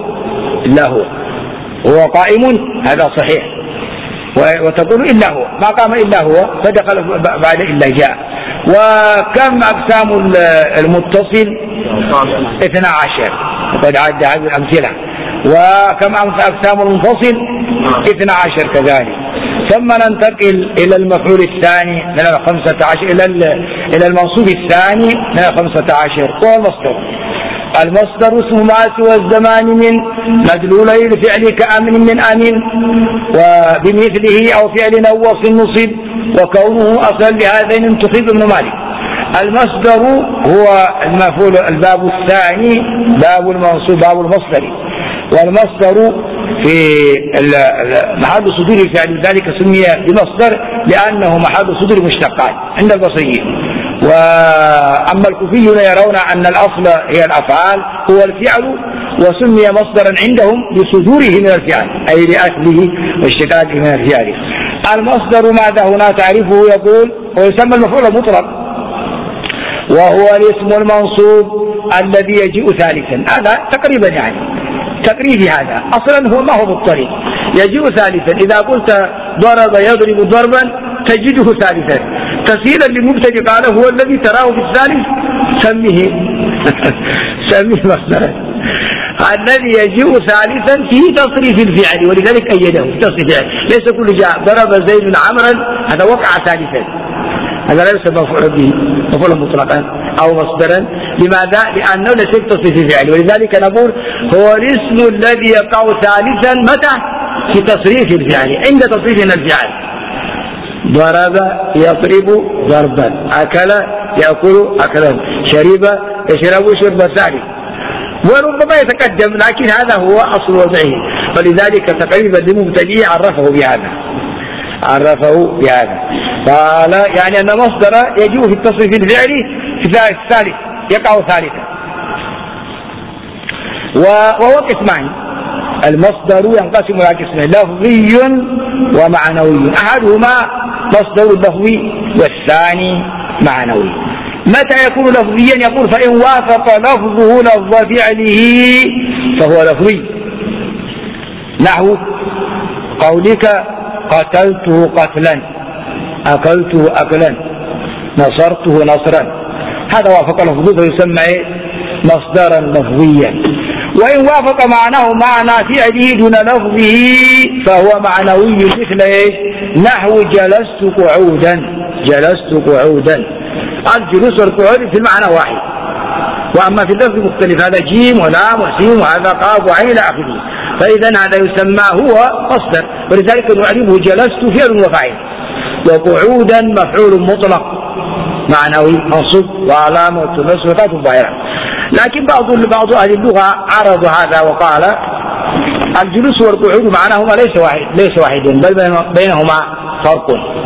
هو قائم، هذا صحيح، وتقول إلا هو، ما قام إلا هو فدخل بعد إلا جاء. وكم أقسام المتصل؟ 12، وقد عد هذه الأمثلة. وكم أقسام المنفصل؟ 12 كذلك. ثم ننتقل إلى المفعول الثاني من 15 إلى المنصوب الثاني من 15، هو المصدر اسم ما سوى الزمان من مدلولي الفعل كأمن من أمن وبمثله أو فعل أو وصف نصب وكونه أصلا لهذين انتخب ابن مالك. المصدر هو المفعول، الباب الثاني باب المنصوب باب المصدر، والمصدر في محل صدور الفعل، ذلك سمي بمصدر لأنه محل صدور مشتقات عند البصريين. وأما الكوفيون يرون أن الأصل هي الأفعال هو الفعل، وسمي مصدرا عندهم لصدوره من الفعل أي لأصله واشتقاقه من الفعل. المصدر ماذا هنا تعرفه؟ يقول ويسمى المفعول المطلق، وهو الاسم المنصوب الذي يجيء ثالثا. هذا تقريبا يعني تقريبي، هذا أصلا هو ما هو مضطرب، يجيء ثالثا. إذا قلت ضرب يضرب ضربا تجده ثالثا، تسهيلا للمبتدئ قال هو الذي تراه في الثالث سميه مصدرا. الذي يجيء ثالثا فيه تصريف الفعل، ولذلك أيده تصريف الفعل. ليس كل جاء ضرب زيد عمرا هذا وقع ثالثا، هذا ليس مفعول به مفعول مطلقا أو مصدرا. لماذا؟ لأنه ليس تصريف الفعل. ولذلك نقول هو الاسم الذي يقع ثالثا متى؟ في تصريف الفعل، عند تصريف الفعل. ضرب يضرب ضربا، أكل يأكل أكلا، شرب يشرب شرب ثاني، وربما يتقدم، لكن هذا هو أصل وضعه. فلذلك تقريبا للمبتدئ عرفه بهذا. قال يعني أن مصدر يجيء في التصريف الفعلي في الثالث، يقع ثالثا. وهو قسمان، المصدر ينقسم إلى قسمين، لفظي ومعنوي. أحدهما مصدر لفظي والثاني معنوي. متى يكون لفظيا؟ يقول فإن وافق لفظه لفظ فعله فهو لفظي، نحو قولك قتلته قتلا، أكلته أكلا، نصرته نصرا، هذا وافق لفظه فيسمى مصدرا لفظيا. وإن وافق معناه معنى فعله دون لفظه فهو معنوي، مثل نحو جلست قعودا. الجلوس والقعود في المعنى واحد، وأما في اللفظ مختلف، هذا جيم ولام وسين وهذا قاف وعين إلى آخره. فإذا هذا يسمى هو مصدر، ولذلك نعرفه جلست فعل وفاعل، وقعودا مفعول مطلق معنوي منصوب وعلامة نصبه الظاهرة. لكن بعض أهل اللغة عرض هذا وقال الجلوس والقعود معناهما ليس واحدا، بل بينهما فرق.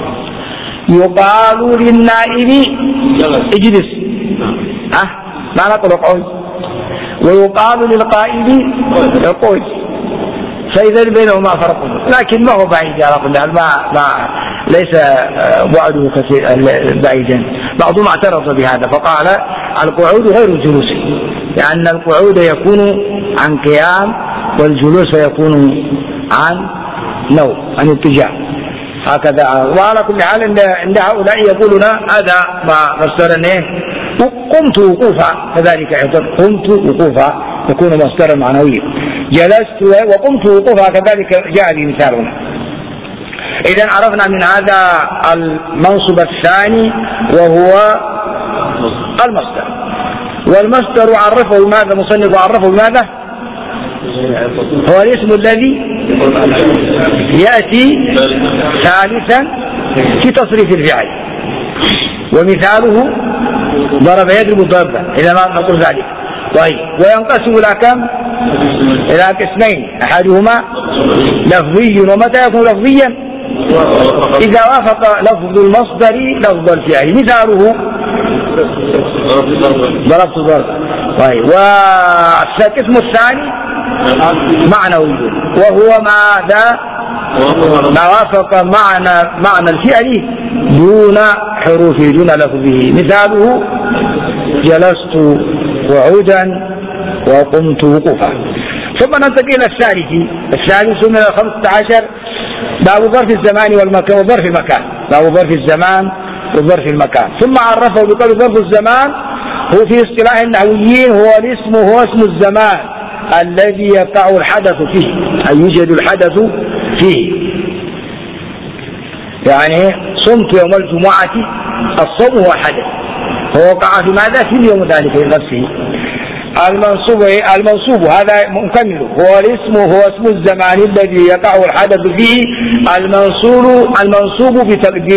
يقال للنائم اجلس، ما نقول قعود، ويقال للقائم اقعد، فإذا بينهما فرق، لكن ما هو بعيد على كل حال، ما ليس بعده كثير بعيدا. بعضهم اعترض بهذا فقال القعود غير الجلوس، لأن القعود يكون عن قيام والجلوس يكون عن نوم، عن اتجاه، هكذا. وعلى كل حال عند هؤلاء يقولون هذا ما مصدرا قمت وقوفا، كذلك أيضا قمت وقوفا يكون مصدرا معنويا. جلست وقمت وقوفا كذلك جاء به مثالنا. إذن عرفنا من هذا المنصب الثاني وهو المصدر. والمصدر عرفه ماذا؟ مصنف عرفه بماذا؟ هو الاسم الذي يأتي ثالثا في تصريف الفعل، ومثاله ضرب يضرب ضربا إذا ما نقول ذلك. طيب، وينقسم إلى قسمين، أحدهما لفظي. ومتى يكون لفظيا؟ إذا وافق لفظ المصدر لفظ الفعل، مثاله ضربت ضربا. طيب، والقسم الثاني معنوي، وهو ماذا؟ ما وافق معنى الفعل دون حروفه دون لفظه. مثاله جلست قعودا وقمت وقوفا. ثم ننتقل إلى الثالث من 15 باب ظرف الزمان والمكان وظرف المكان. باب ظرف الزمان وظرف المكان. ثم عرفه بقول ظرف الزمان هو في اصطلاح النحويين هو اسم الزمان الذي يقع الحدث فيه، أي يوجد الحدث فيه. يعني صمت يوم الجمعة، الصوم هو حدث، فوقع في ماذا؟ في اليوم ذلك لنفسه. المنصوب هذا مكمل، هو اسم الزمان الذي يقع الحدث فيه. المنصوب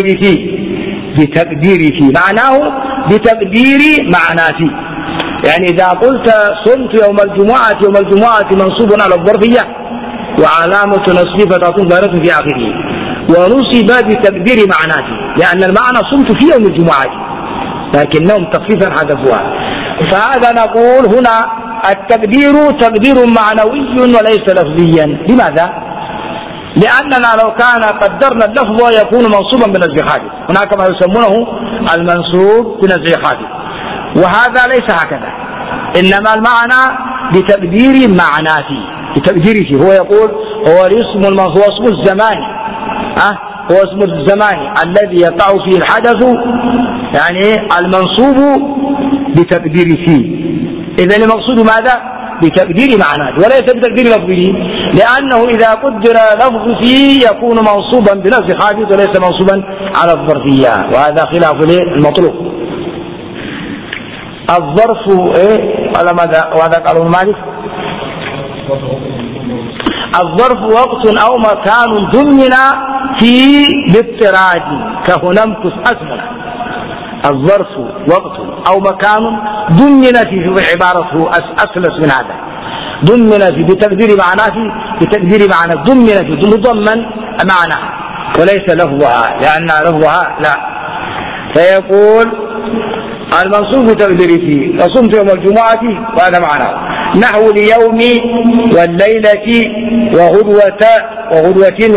بتقدير فيه معناه بتقدير معناه فيه. يعني إذا قلت صمت يوم الجمعة منصوب على الظرفية وعلامة نصبه فتكون ظاهرة في آخره، ونصب بتقدير معناته لأن المعنى صمت في يوم الجمعة لكنهم تخفيفا حذفوها. فهذا نقول هنا التقدير تقدير معنوي وليس لفظيا. لماذا؟ لأننا لو كان قدرنا اللفظ يكون منصوبا بنزع خافض، هناك ما يسمونه المنصوب بنزع خافض، وهذا ليس هكذا، إنما المعنى بتقدير معناته بتقديره. هو يقول هو اسم الزمان، هو اسم الزمان الذي يقع فيه الحدث، يعني المنصوب بتقدير فيه. إذن المقصود ماذا؟ بتقدير معناه وليس بتقدير لفظه، لأنه إذا قدر لفظ فيه يكون منصوبا بنفس خافض وليس منصوبا على الظرفية، وهذا خلاف المطلوب. الظرف ولا ماذا؟ وهذا قالوا مالك الظرف وقت أو مكان ضمن في الاضطراد كهنا امكث أزمنة. الظرف وقت أو مكان ضمن في عبارته أسلس من هذا، ضمن في بتقدير معناه بتقدير معنى ضمن في مضمن معنى وليس لفظها، لأن لفظها لا. فيقول المنصوب بتقدير فيه وصمت يوم الجمعة وهذا معناه نحو اليوم والليلة وغدوة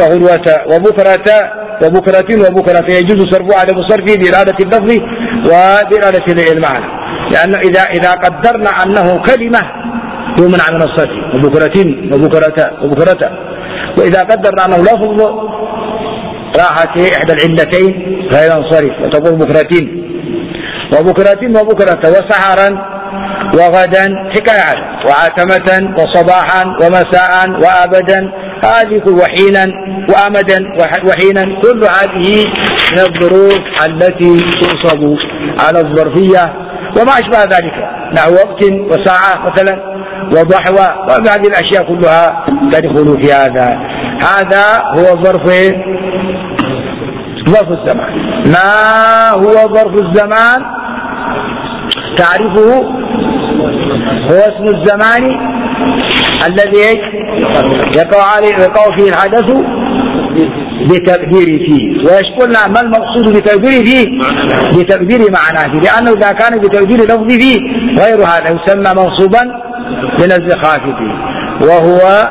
وبكرة يجوز صرفه على مصرفه بإرادة اللفظ وبإرادة المعنى، لأنه إذا قدرنا أنه كلمة يمنع من الصرف وبكرة، وإذا قدرنا أنه لفظ راحت إحدى العلتين غير انصرف وتقول وبكرة وسحرا وغدا حكاية وعتمة وصباحا ومساء وأبدا، هذه وحينا وأمدا وحينا، كل هذه من الظروف التي تنصب على الظرفية وما أشبه ذلك، نحو وقت وساعة مثلا وضحوة، وهذه الأشياء كلها تدخل في هذا هو ظرف الزمان. ما هو ظرف الزمان؟ تعرفه هو اسم الزمان الذي يقع فيه الحدث بتقدير فيه. ويشكلنا ما المقصود بتقدير فيه؟ بتقدير معناه، لأنه إذا كان بتقدير لفظ فيه غير هذا يسمى منصوبا بنزع خافض. وهو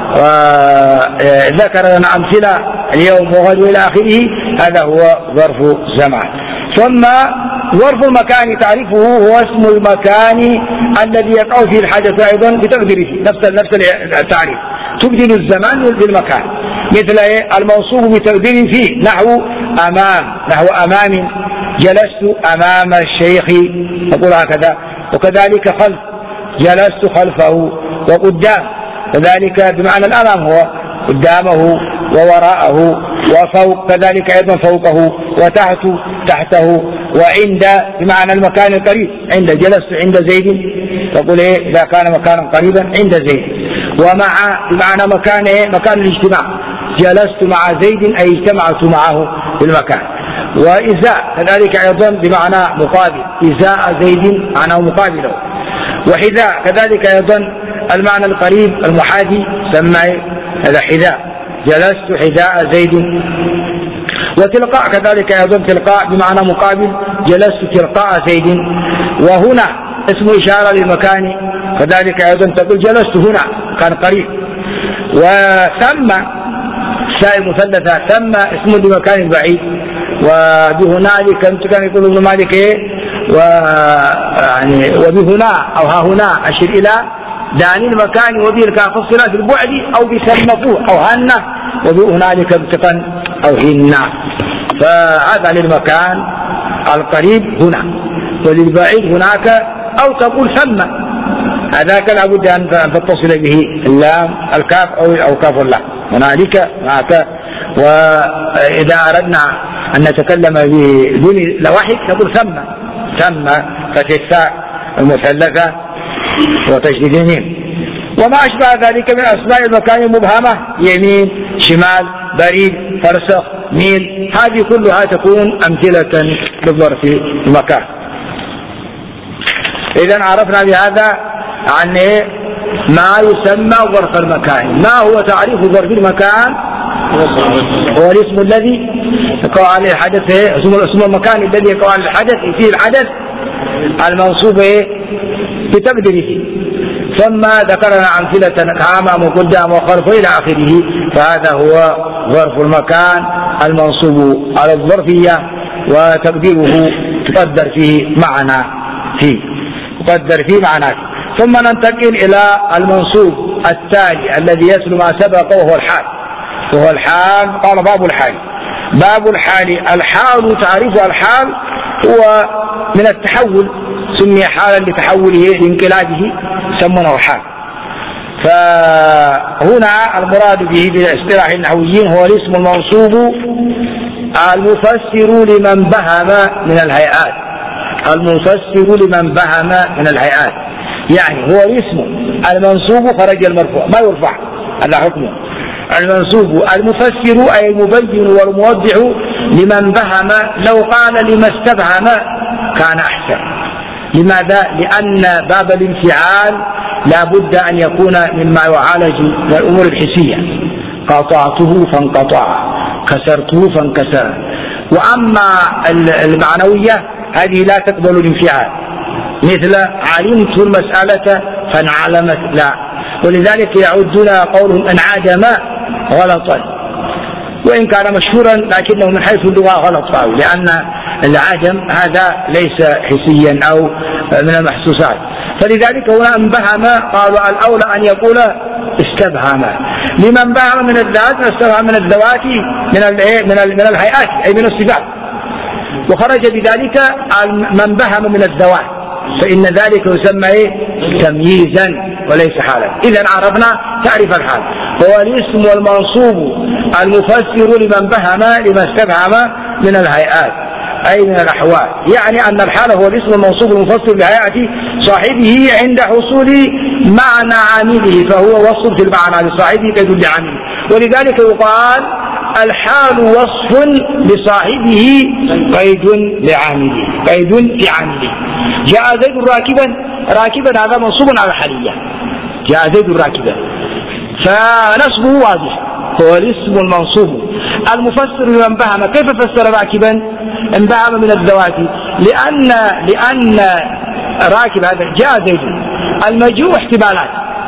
ذكر لنا أمثلة اليوم وغد إلى آخره، هذا هو ظرف زمان. ثم ظرف المكان تعرفه هو اسم المكان الذي يقع فيه الحدث أيضا بتقديره، نفس التعريف، تبدل الزمان بالمكان، مثل الموصوف بتقدير فيه نحو أمام، جلست أمام الشيخ نقول هكذا، وكذلك خلف، جلست خلفه، وقدام كذلك بمعنى الأمام هو قدامه ووراءه، وفوق كذلك أيضا فوقه، تحته، وعند بمعنى المكان القريب، عند جلست عند زيد تقول إذا كان مكانا قريبا عند زيد، ومع بمعنى مكان الاجتماع، جلست مع زيد أي اجتمعت معه في المكان. وإزاء كذلك أيضا بمعنى مقابل، إزاء زيد معناه مقابله. وحذاء كذلك أيضا المعنى القريب المحاذي سمى هذا حذاء، جلست حذاء زيد. وتلقاء كذلك أيضا تلقاء بمعنى مقابل، جلست تلقاء زيد. وهنا اسم إشارة للمكان، كذلك أيضا تقول جلست هنا كان قريب. وثم الساء المثلثة ثم اسم لمكان بعيد. وبهنالك كان يقول ابن مالك وبهنا أو ها هنا أشير إلى داني المكان وبه الكاف صلة البعد أو بسمفوه أو هنة وبهنالك بتقن أو هنا. فهذا للمكان القريب هنا وللبعيد هناك أو تقول ثم، هذاك لابد أن تتصل به اللام الكاف أو كاف اللام هنالك هناك. وإذا أردنا أن نتكلم بدون لوحد نقول ثم فتح الثاء المثلثة وتشديد الميم. وما أشبه ذلك من أسماء المكان المبهمة، يمين شمال بريد فرسخ ميل، هذه كلها تكون أمثلة لظرف المكان. إذن عرفنا بهذا عن ما يسمى ظرف المكان. ما هو تعريف ظرف المكان؟ هو الاسم الذي يقع عليه الحدث، اسم المكان الذي يقع عليه الحدث فيه الحدث المنصوب بتقديره. ثم ذكرنا أمثلة أمام وقدام وخلف إلى آخره. فهذا هو ظرف المكان المنصوب على الظرفية وتقديره تقدر فيه معنى. ثم ننتقل إلى المنصوب التالي الذي يسلو ما سبق وهو الحال. قال باب الحال. الحال تعريف الحال هو من التحول، سمي حالا لتحوله لانقلابه سمونه حال. فهنا المراد به بالاصطلاح النحويين هو الاسم المنصوب المفسر لمن بهم من الهيئات. يعني هو الاسم المنصوب خرج المرفوع ما يرفع على حكمه. المنصوب المفسر أي المبين والموضح لمن بهم. لو قال لما استبهم كان أحسن. لماذا؟ لأن باب الانفعال لا بد أن يكون مما يعالج من الأمور الحسية. قطعته فانقطع، كسرته فانكسر. وأما المعنوية هذه لا تقبل الانفعال، مثل علمت المسألة فانعلمت لا. ولذلك يعدون قولهم انعدم غلطا، وإن كان مشهورا لكنه من حيث اللغة غلط، لأن العدم هذا ليس حسيا أو من المحسوسات. فلذلك هنا انبهم قالوا الأولى أن يقول استبهم. لمن بهم من الذات استبهم من الذوات من الهيئات أي من الصفات، وخرج بذلك من بهم من الذوات، فإن ذلك يسمى تمييزا وليس حالا. إذن عرفنا تعرف الحال هو الاسم والمنصوب المفسر لمن بهم لما استبهم من الهيئات أي من الأحوال. يعني أن الحال هو الاسم المنصوب المفسر لهيئة صاحبه عند حصول معنى عامله، فهو وصف في المعنى لصاحبه كيدل لعامله. ولذلك يقال الحال وصف لصاحبه قيد لعامله. جاء زيد راكبا هذا منصوب على الحالية، جاء زيد راكبا، فنصبه واضح، هو الاسم المنصوب المفسر لمن بهم. كيف فسر راكبا؟ انبهم من الذوات، لأن راكب هذا جاء زيد، المجيء احتمالات،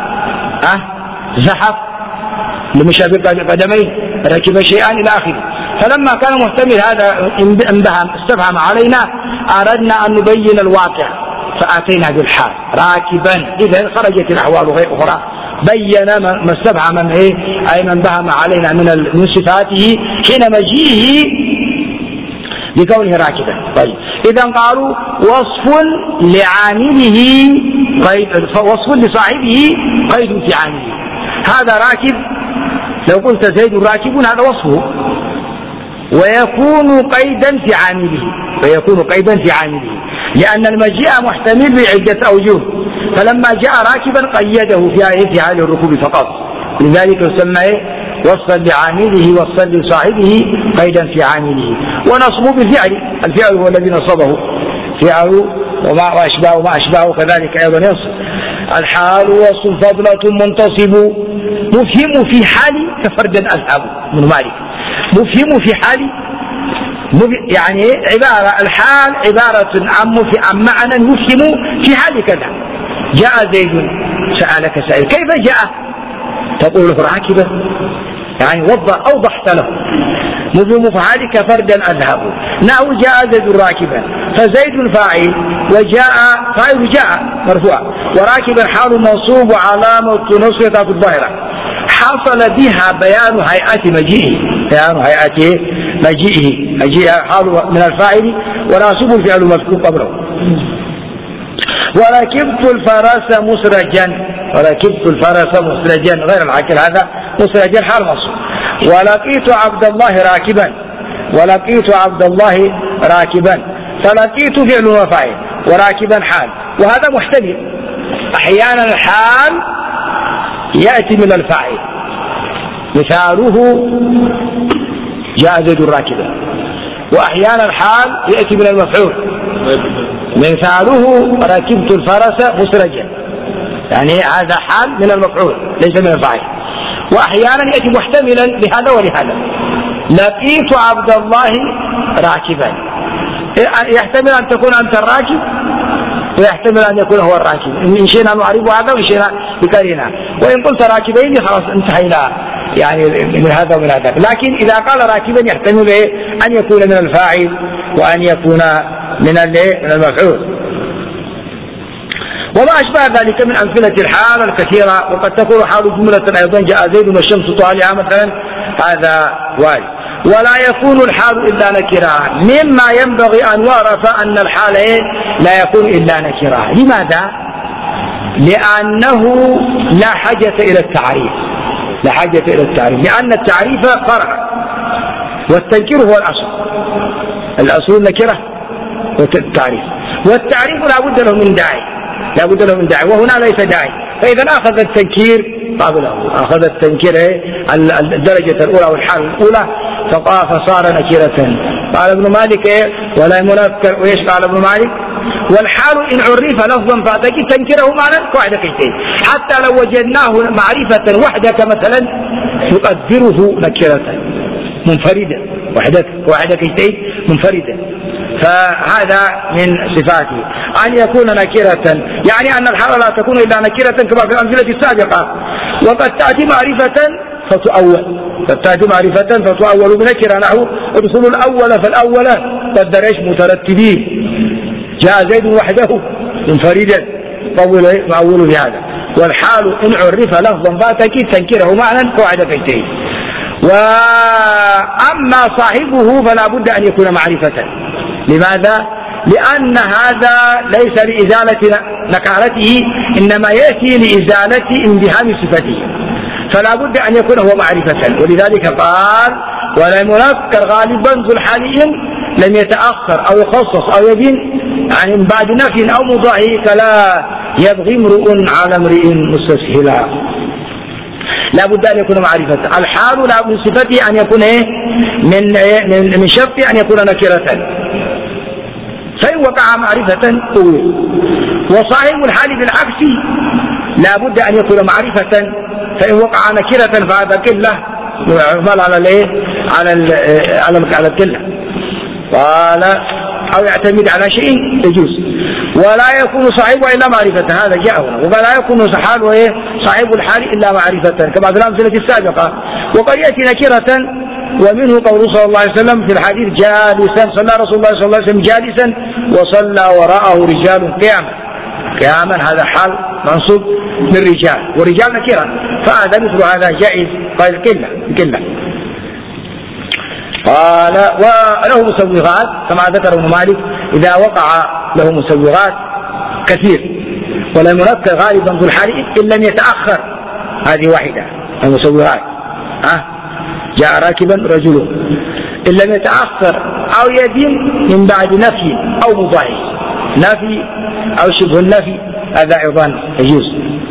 زحف لمشابه قدمين، ركب شيئان إلى آخره. فلما كان محتمل هذا انبهم استفهم علينا، أردنا أن نبين الواقع فأتينا بالحال راكبا. إذن خرجت الأحوال غير أخرى، بين ما استفهم أي من بهم علينا من صفاته حين مجيئه بكونه راكبا. طيب إذن قالوا وصف لعامله وصف لصاحبه قيد في عامله. هذا راكب، لو قلت زيد راكب هذا وصفه، ويكون قيدا في عامله، لأن المجيء محتمل بعدة أوجه، فلما جاء راكبا قيده في حال الركوب فقط. لذلك يسمى وصفا لعامله وصفا لصاحبه قيدا في عامله. ونصبه بالفعل، الفعل هو الذي نصبه، فعل وما أشبهه كذلك أيضا ينصب. الحال وصف فضلة منتصب مفهم في حالي كفردا أذهب من مالك. مفهم في حالي يعني عبارة الحال عبارة عن معنى يفهم في حال كذا. جاء زيد سألك سائل كيف جاء؟ تقول له راكبا، يعني أوضحت له. فحالك فردا أذهب. نحو جاء زيد راكبا، فزيد فاعل وجاء فاعل جاء مرفوع، وراكبا حال منصوب وعلامة نصبه الظاهرة. حصل بها بيان هيئة مجيئه، بيان هيئة مجيئه حال من الفاعل وناصب الفعل المذكور قبله. وركبت الفرس مسرجا، وركبت الفرس مسرجا غير العاقل، هذا مسرجا حال منصوب. ولقيت عبد الله راكبا، ولقيت عبد الله راكبا، فلقيت فعل وفاعل وراكبا حال، وهذا محتمل. أحيانا الحال يأتي من الفاعل، مثاله جاء زيد راكبا، وأحيانا الحال يأتي من المفعول، مثاله ركبت الفرس مسرجا، يعني هذا حال من المفعول ليس من الفاعل. وأحيانا يأتي محتملا لهذا ولهذا. لقيت عبد الله راكبا، يحتمل أن تكون أنت الراكب ويحتمل أن يكون هو الراكب، إن شئنا نعرف هذا وإن شئنا بكرهنا. وإن قلت راكبين خلاص انتهينا يعني من هذا ومن هذا. لكن إذا قال راكبا يحتمل أن يكون من الفاعل وأن يكون من المفعول. وما أشبه ذلك من أمثلة الحال الكثيرة، وقد تكون حال جملة أيضا جاء زيد والشمس طالعة مثلا، هذا وارد. ولا يكون الحال إلا نكرة، مما ينبغي أن يعرف أن الحال لا يكون إلا نكرة. لماذا؟ لأنه لا حاجة إلى التعريف، لا حاجة إلى التعريف، لأن التعريف فرع والتنكير هو الأصل النكرة والتعريف، والتعريف لا بد له من داعي، لا بد له من داعي، وهنا ليس داعي. فإذا أخذ التنكير قابله، أخذ التنكير الدرجة الأولى والحال الأولى فصار نكرة. قال ابن مالك ولا منكر، ويش قال ابن مالك؟ والحال إن عرف لفظا فأتكي تنكره معنى كوحدة كيتين، حتى لو وجدناه معرفة وحدك مثلا نقدره نكرة منفردة، وحدة كيتين منفردة. فهذا من صفاته أن يكون نكرة، يعني أن الحال لا تكون إلا نكرة كما في الأمثلة السابقة. وقد تأتي معرفة فتؤول، قد تأتي معرفة فتؤول بنكرة، نحو ادخلوا الأول فالأول قدر ايش مترتبين، جاء زيد وحده منفردا مؤول بهذا. والحال إن عرف لفظا فأتكي تنكره معنى قواعد كيتين. وأما صاحبه فلا بد أن يكون معرفة. لماذا؟ لأن هذا ليس لإزالة نكارته، إنما يأتي لإزالة انبهام صفته، فلا بد أن يكون هو معرفة. ولذلك قال ولا ينكر غالبا ذو الحال لم يتأخر أو يخصص أو يبين يعني من بعد نفي أو مضاهي، كلا يبغي امرؤ على امرئ مستسهلا. لا بد أن يكون معرفة. الحال لا من صفته أن يكون من شرط أن يكون نكرة، فإن وقع معرفة قوي. وصاحب الحال بالعكس لا بد أن يكون معرفة، فإن وقع نكرة فهذا قلة يعمل على القلة، قال أو يعتمد على شيء يجوز. ولا يكون صاحبه إلا معرفة، هذا جاء هنا. وقال لا يكون صاحب الحال إلا معرفة كما في الأمثلة السابقة. وقد يأتي نكرة، ومنه قول صلى الله عليه وسلم في الحديث جالسا، صلى رسول الله صلى الله عليه وسلم جالسا وصلى وراءه رجال قياما، هذا حال منصوب للرجال، والرجال نكرة، فهذا مثل هذا جائز. قال قلة. قال وله مسوغات كما ذكر ابن مالك، إذا وقع له مسوغات كثير. ولا ينكر غالبا ذو الحال إن لم يتأخر، هذه واحدة المسوغات. جاء راكبا رجل إن لم يتأخر أو يدين من بعد نفي أو مضاهي، نفي أو شبه النفي، هذا أيضا يجوز.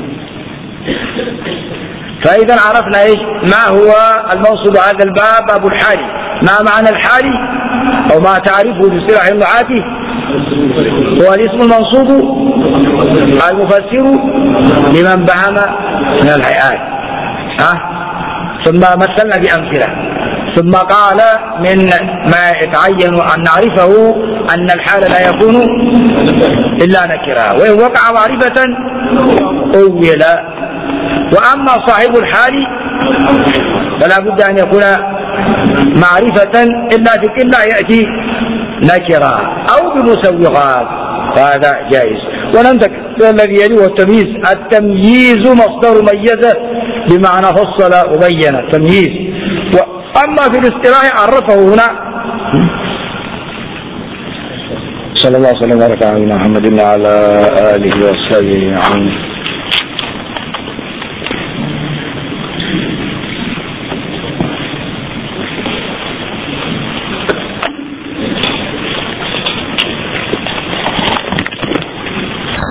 فإذا عرفنا إيش ما هو الموصول هذا الباب، باب الحال. ما معنى الحال أو ما تعرفه باصطلاح اللغات؟ هو الاسم المنصوب المفسر لمن بهم من الهيئات. ثم مثلنا بأمثلة، ثم قال من ما يتعين أن نعرفه أن الحال لا يكون إلا نكرا، وإن وقع معرفة أول. وأما صاحب الحال فلا بد أن يكون معرفة إلا بإلا يأتي نكرا أو بمسوغات، فهذا جائز. وننتك الذي يليه التمييز. التمييز مصدر ميزه بمعنى فصل وبين التمييز. وأما في الاصطلاح عرفه هنا. صلى الله وسلم وبارك على محمد وعلى آله وصحبه.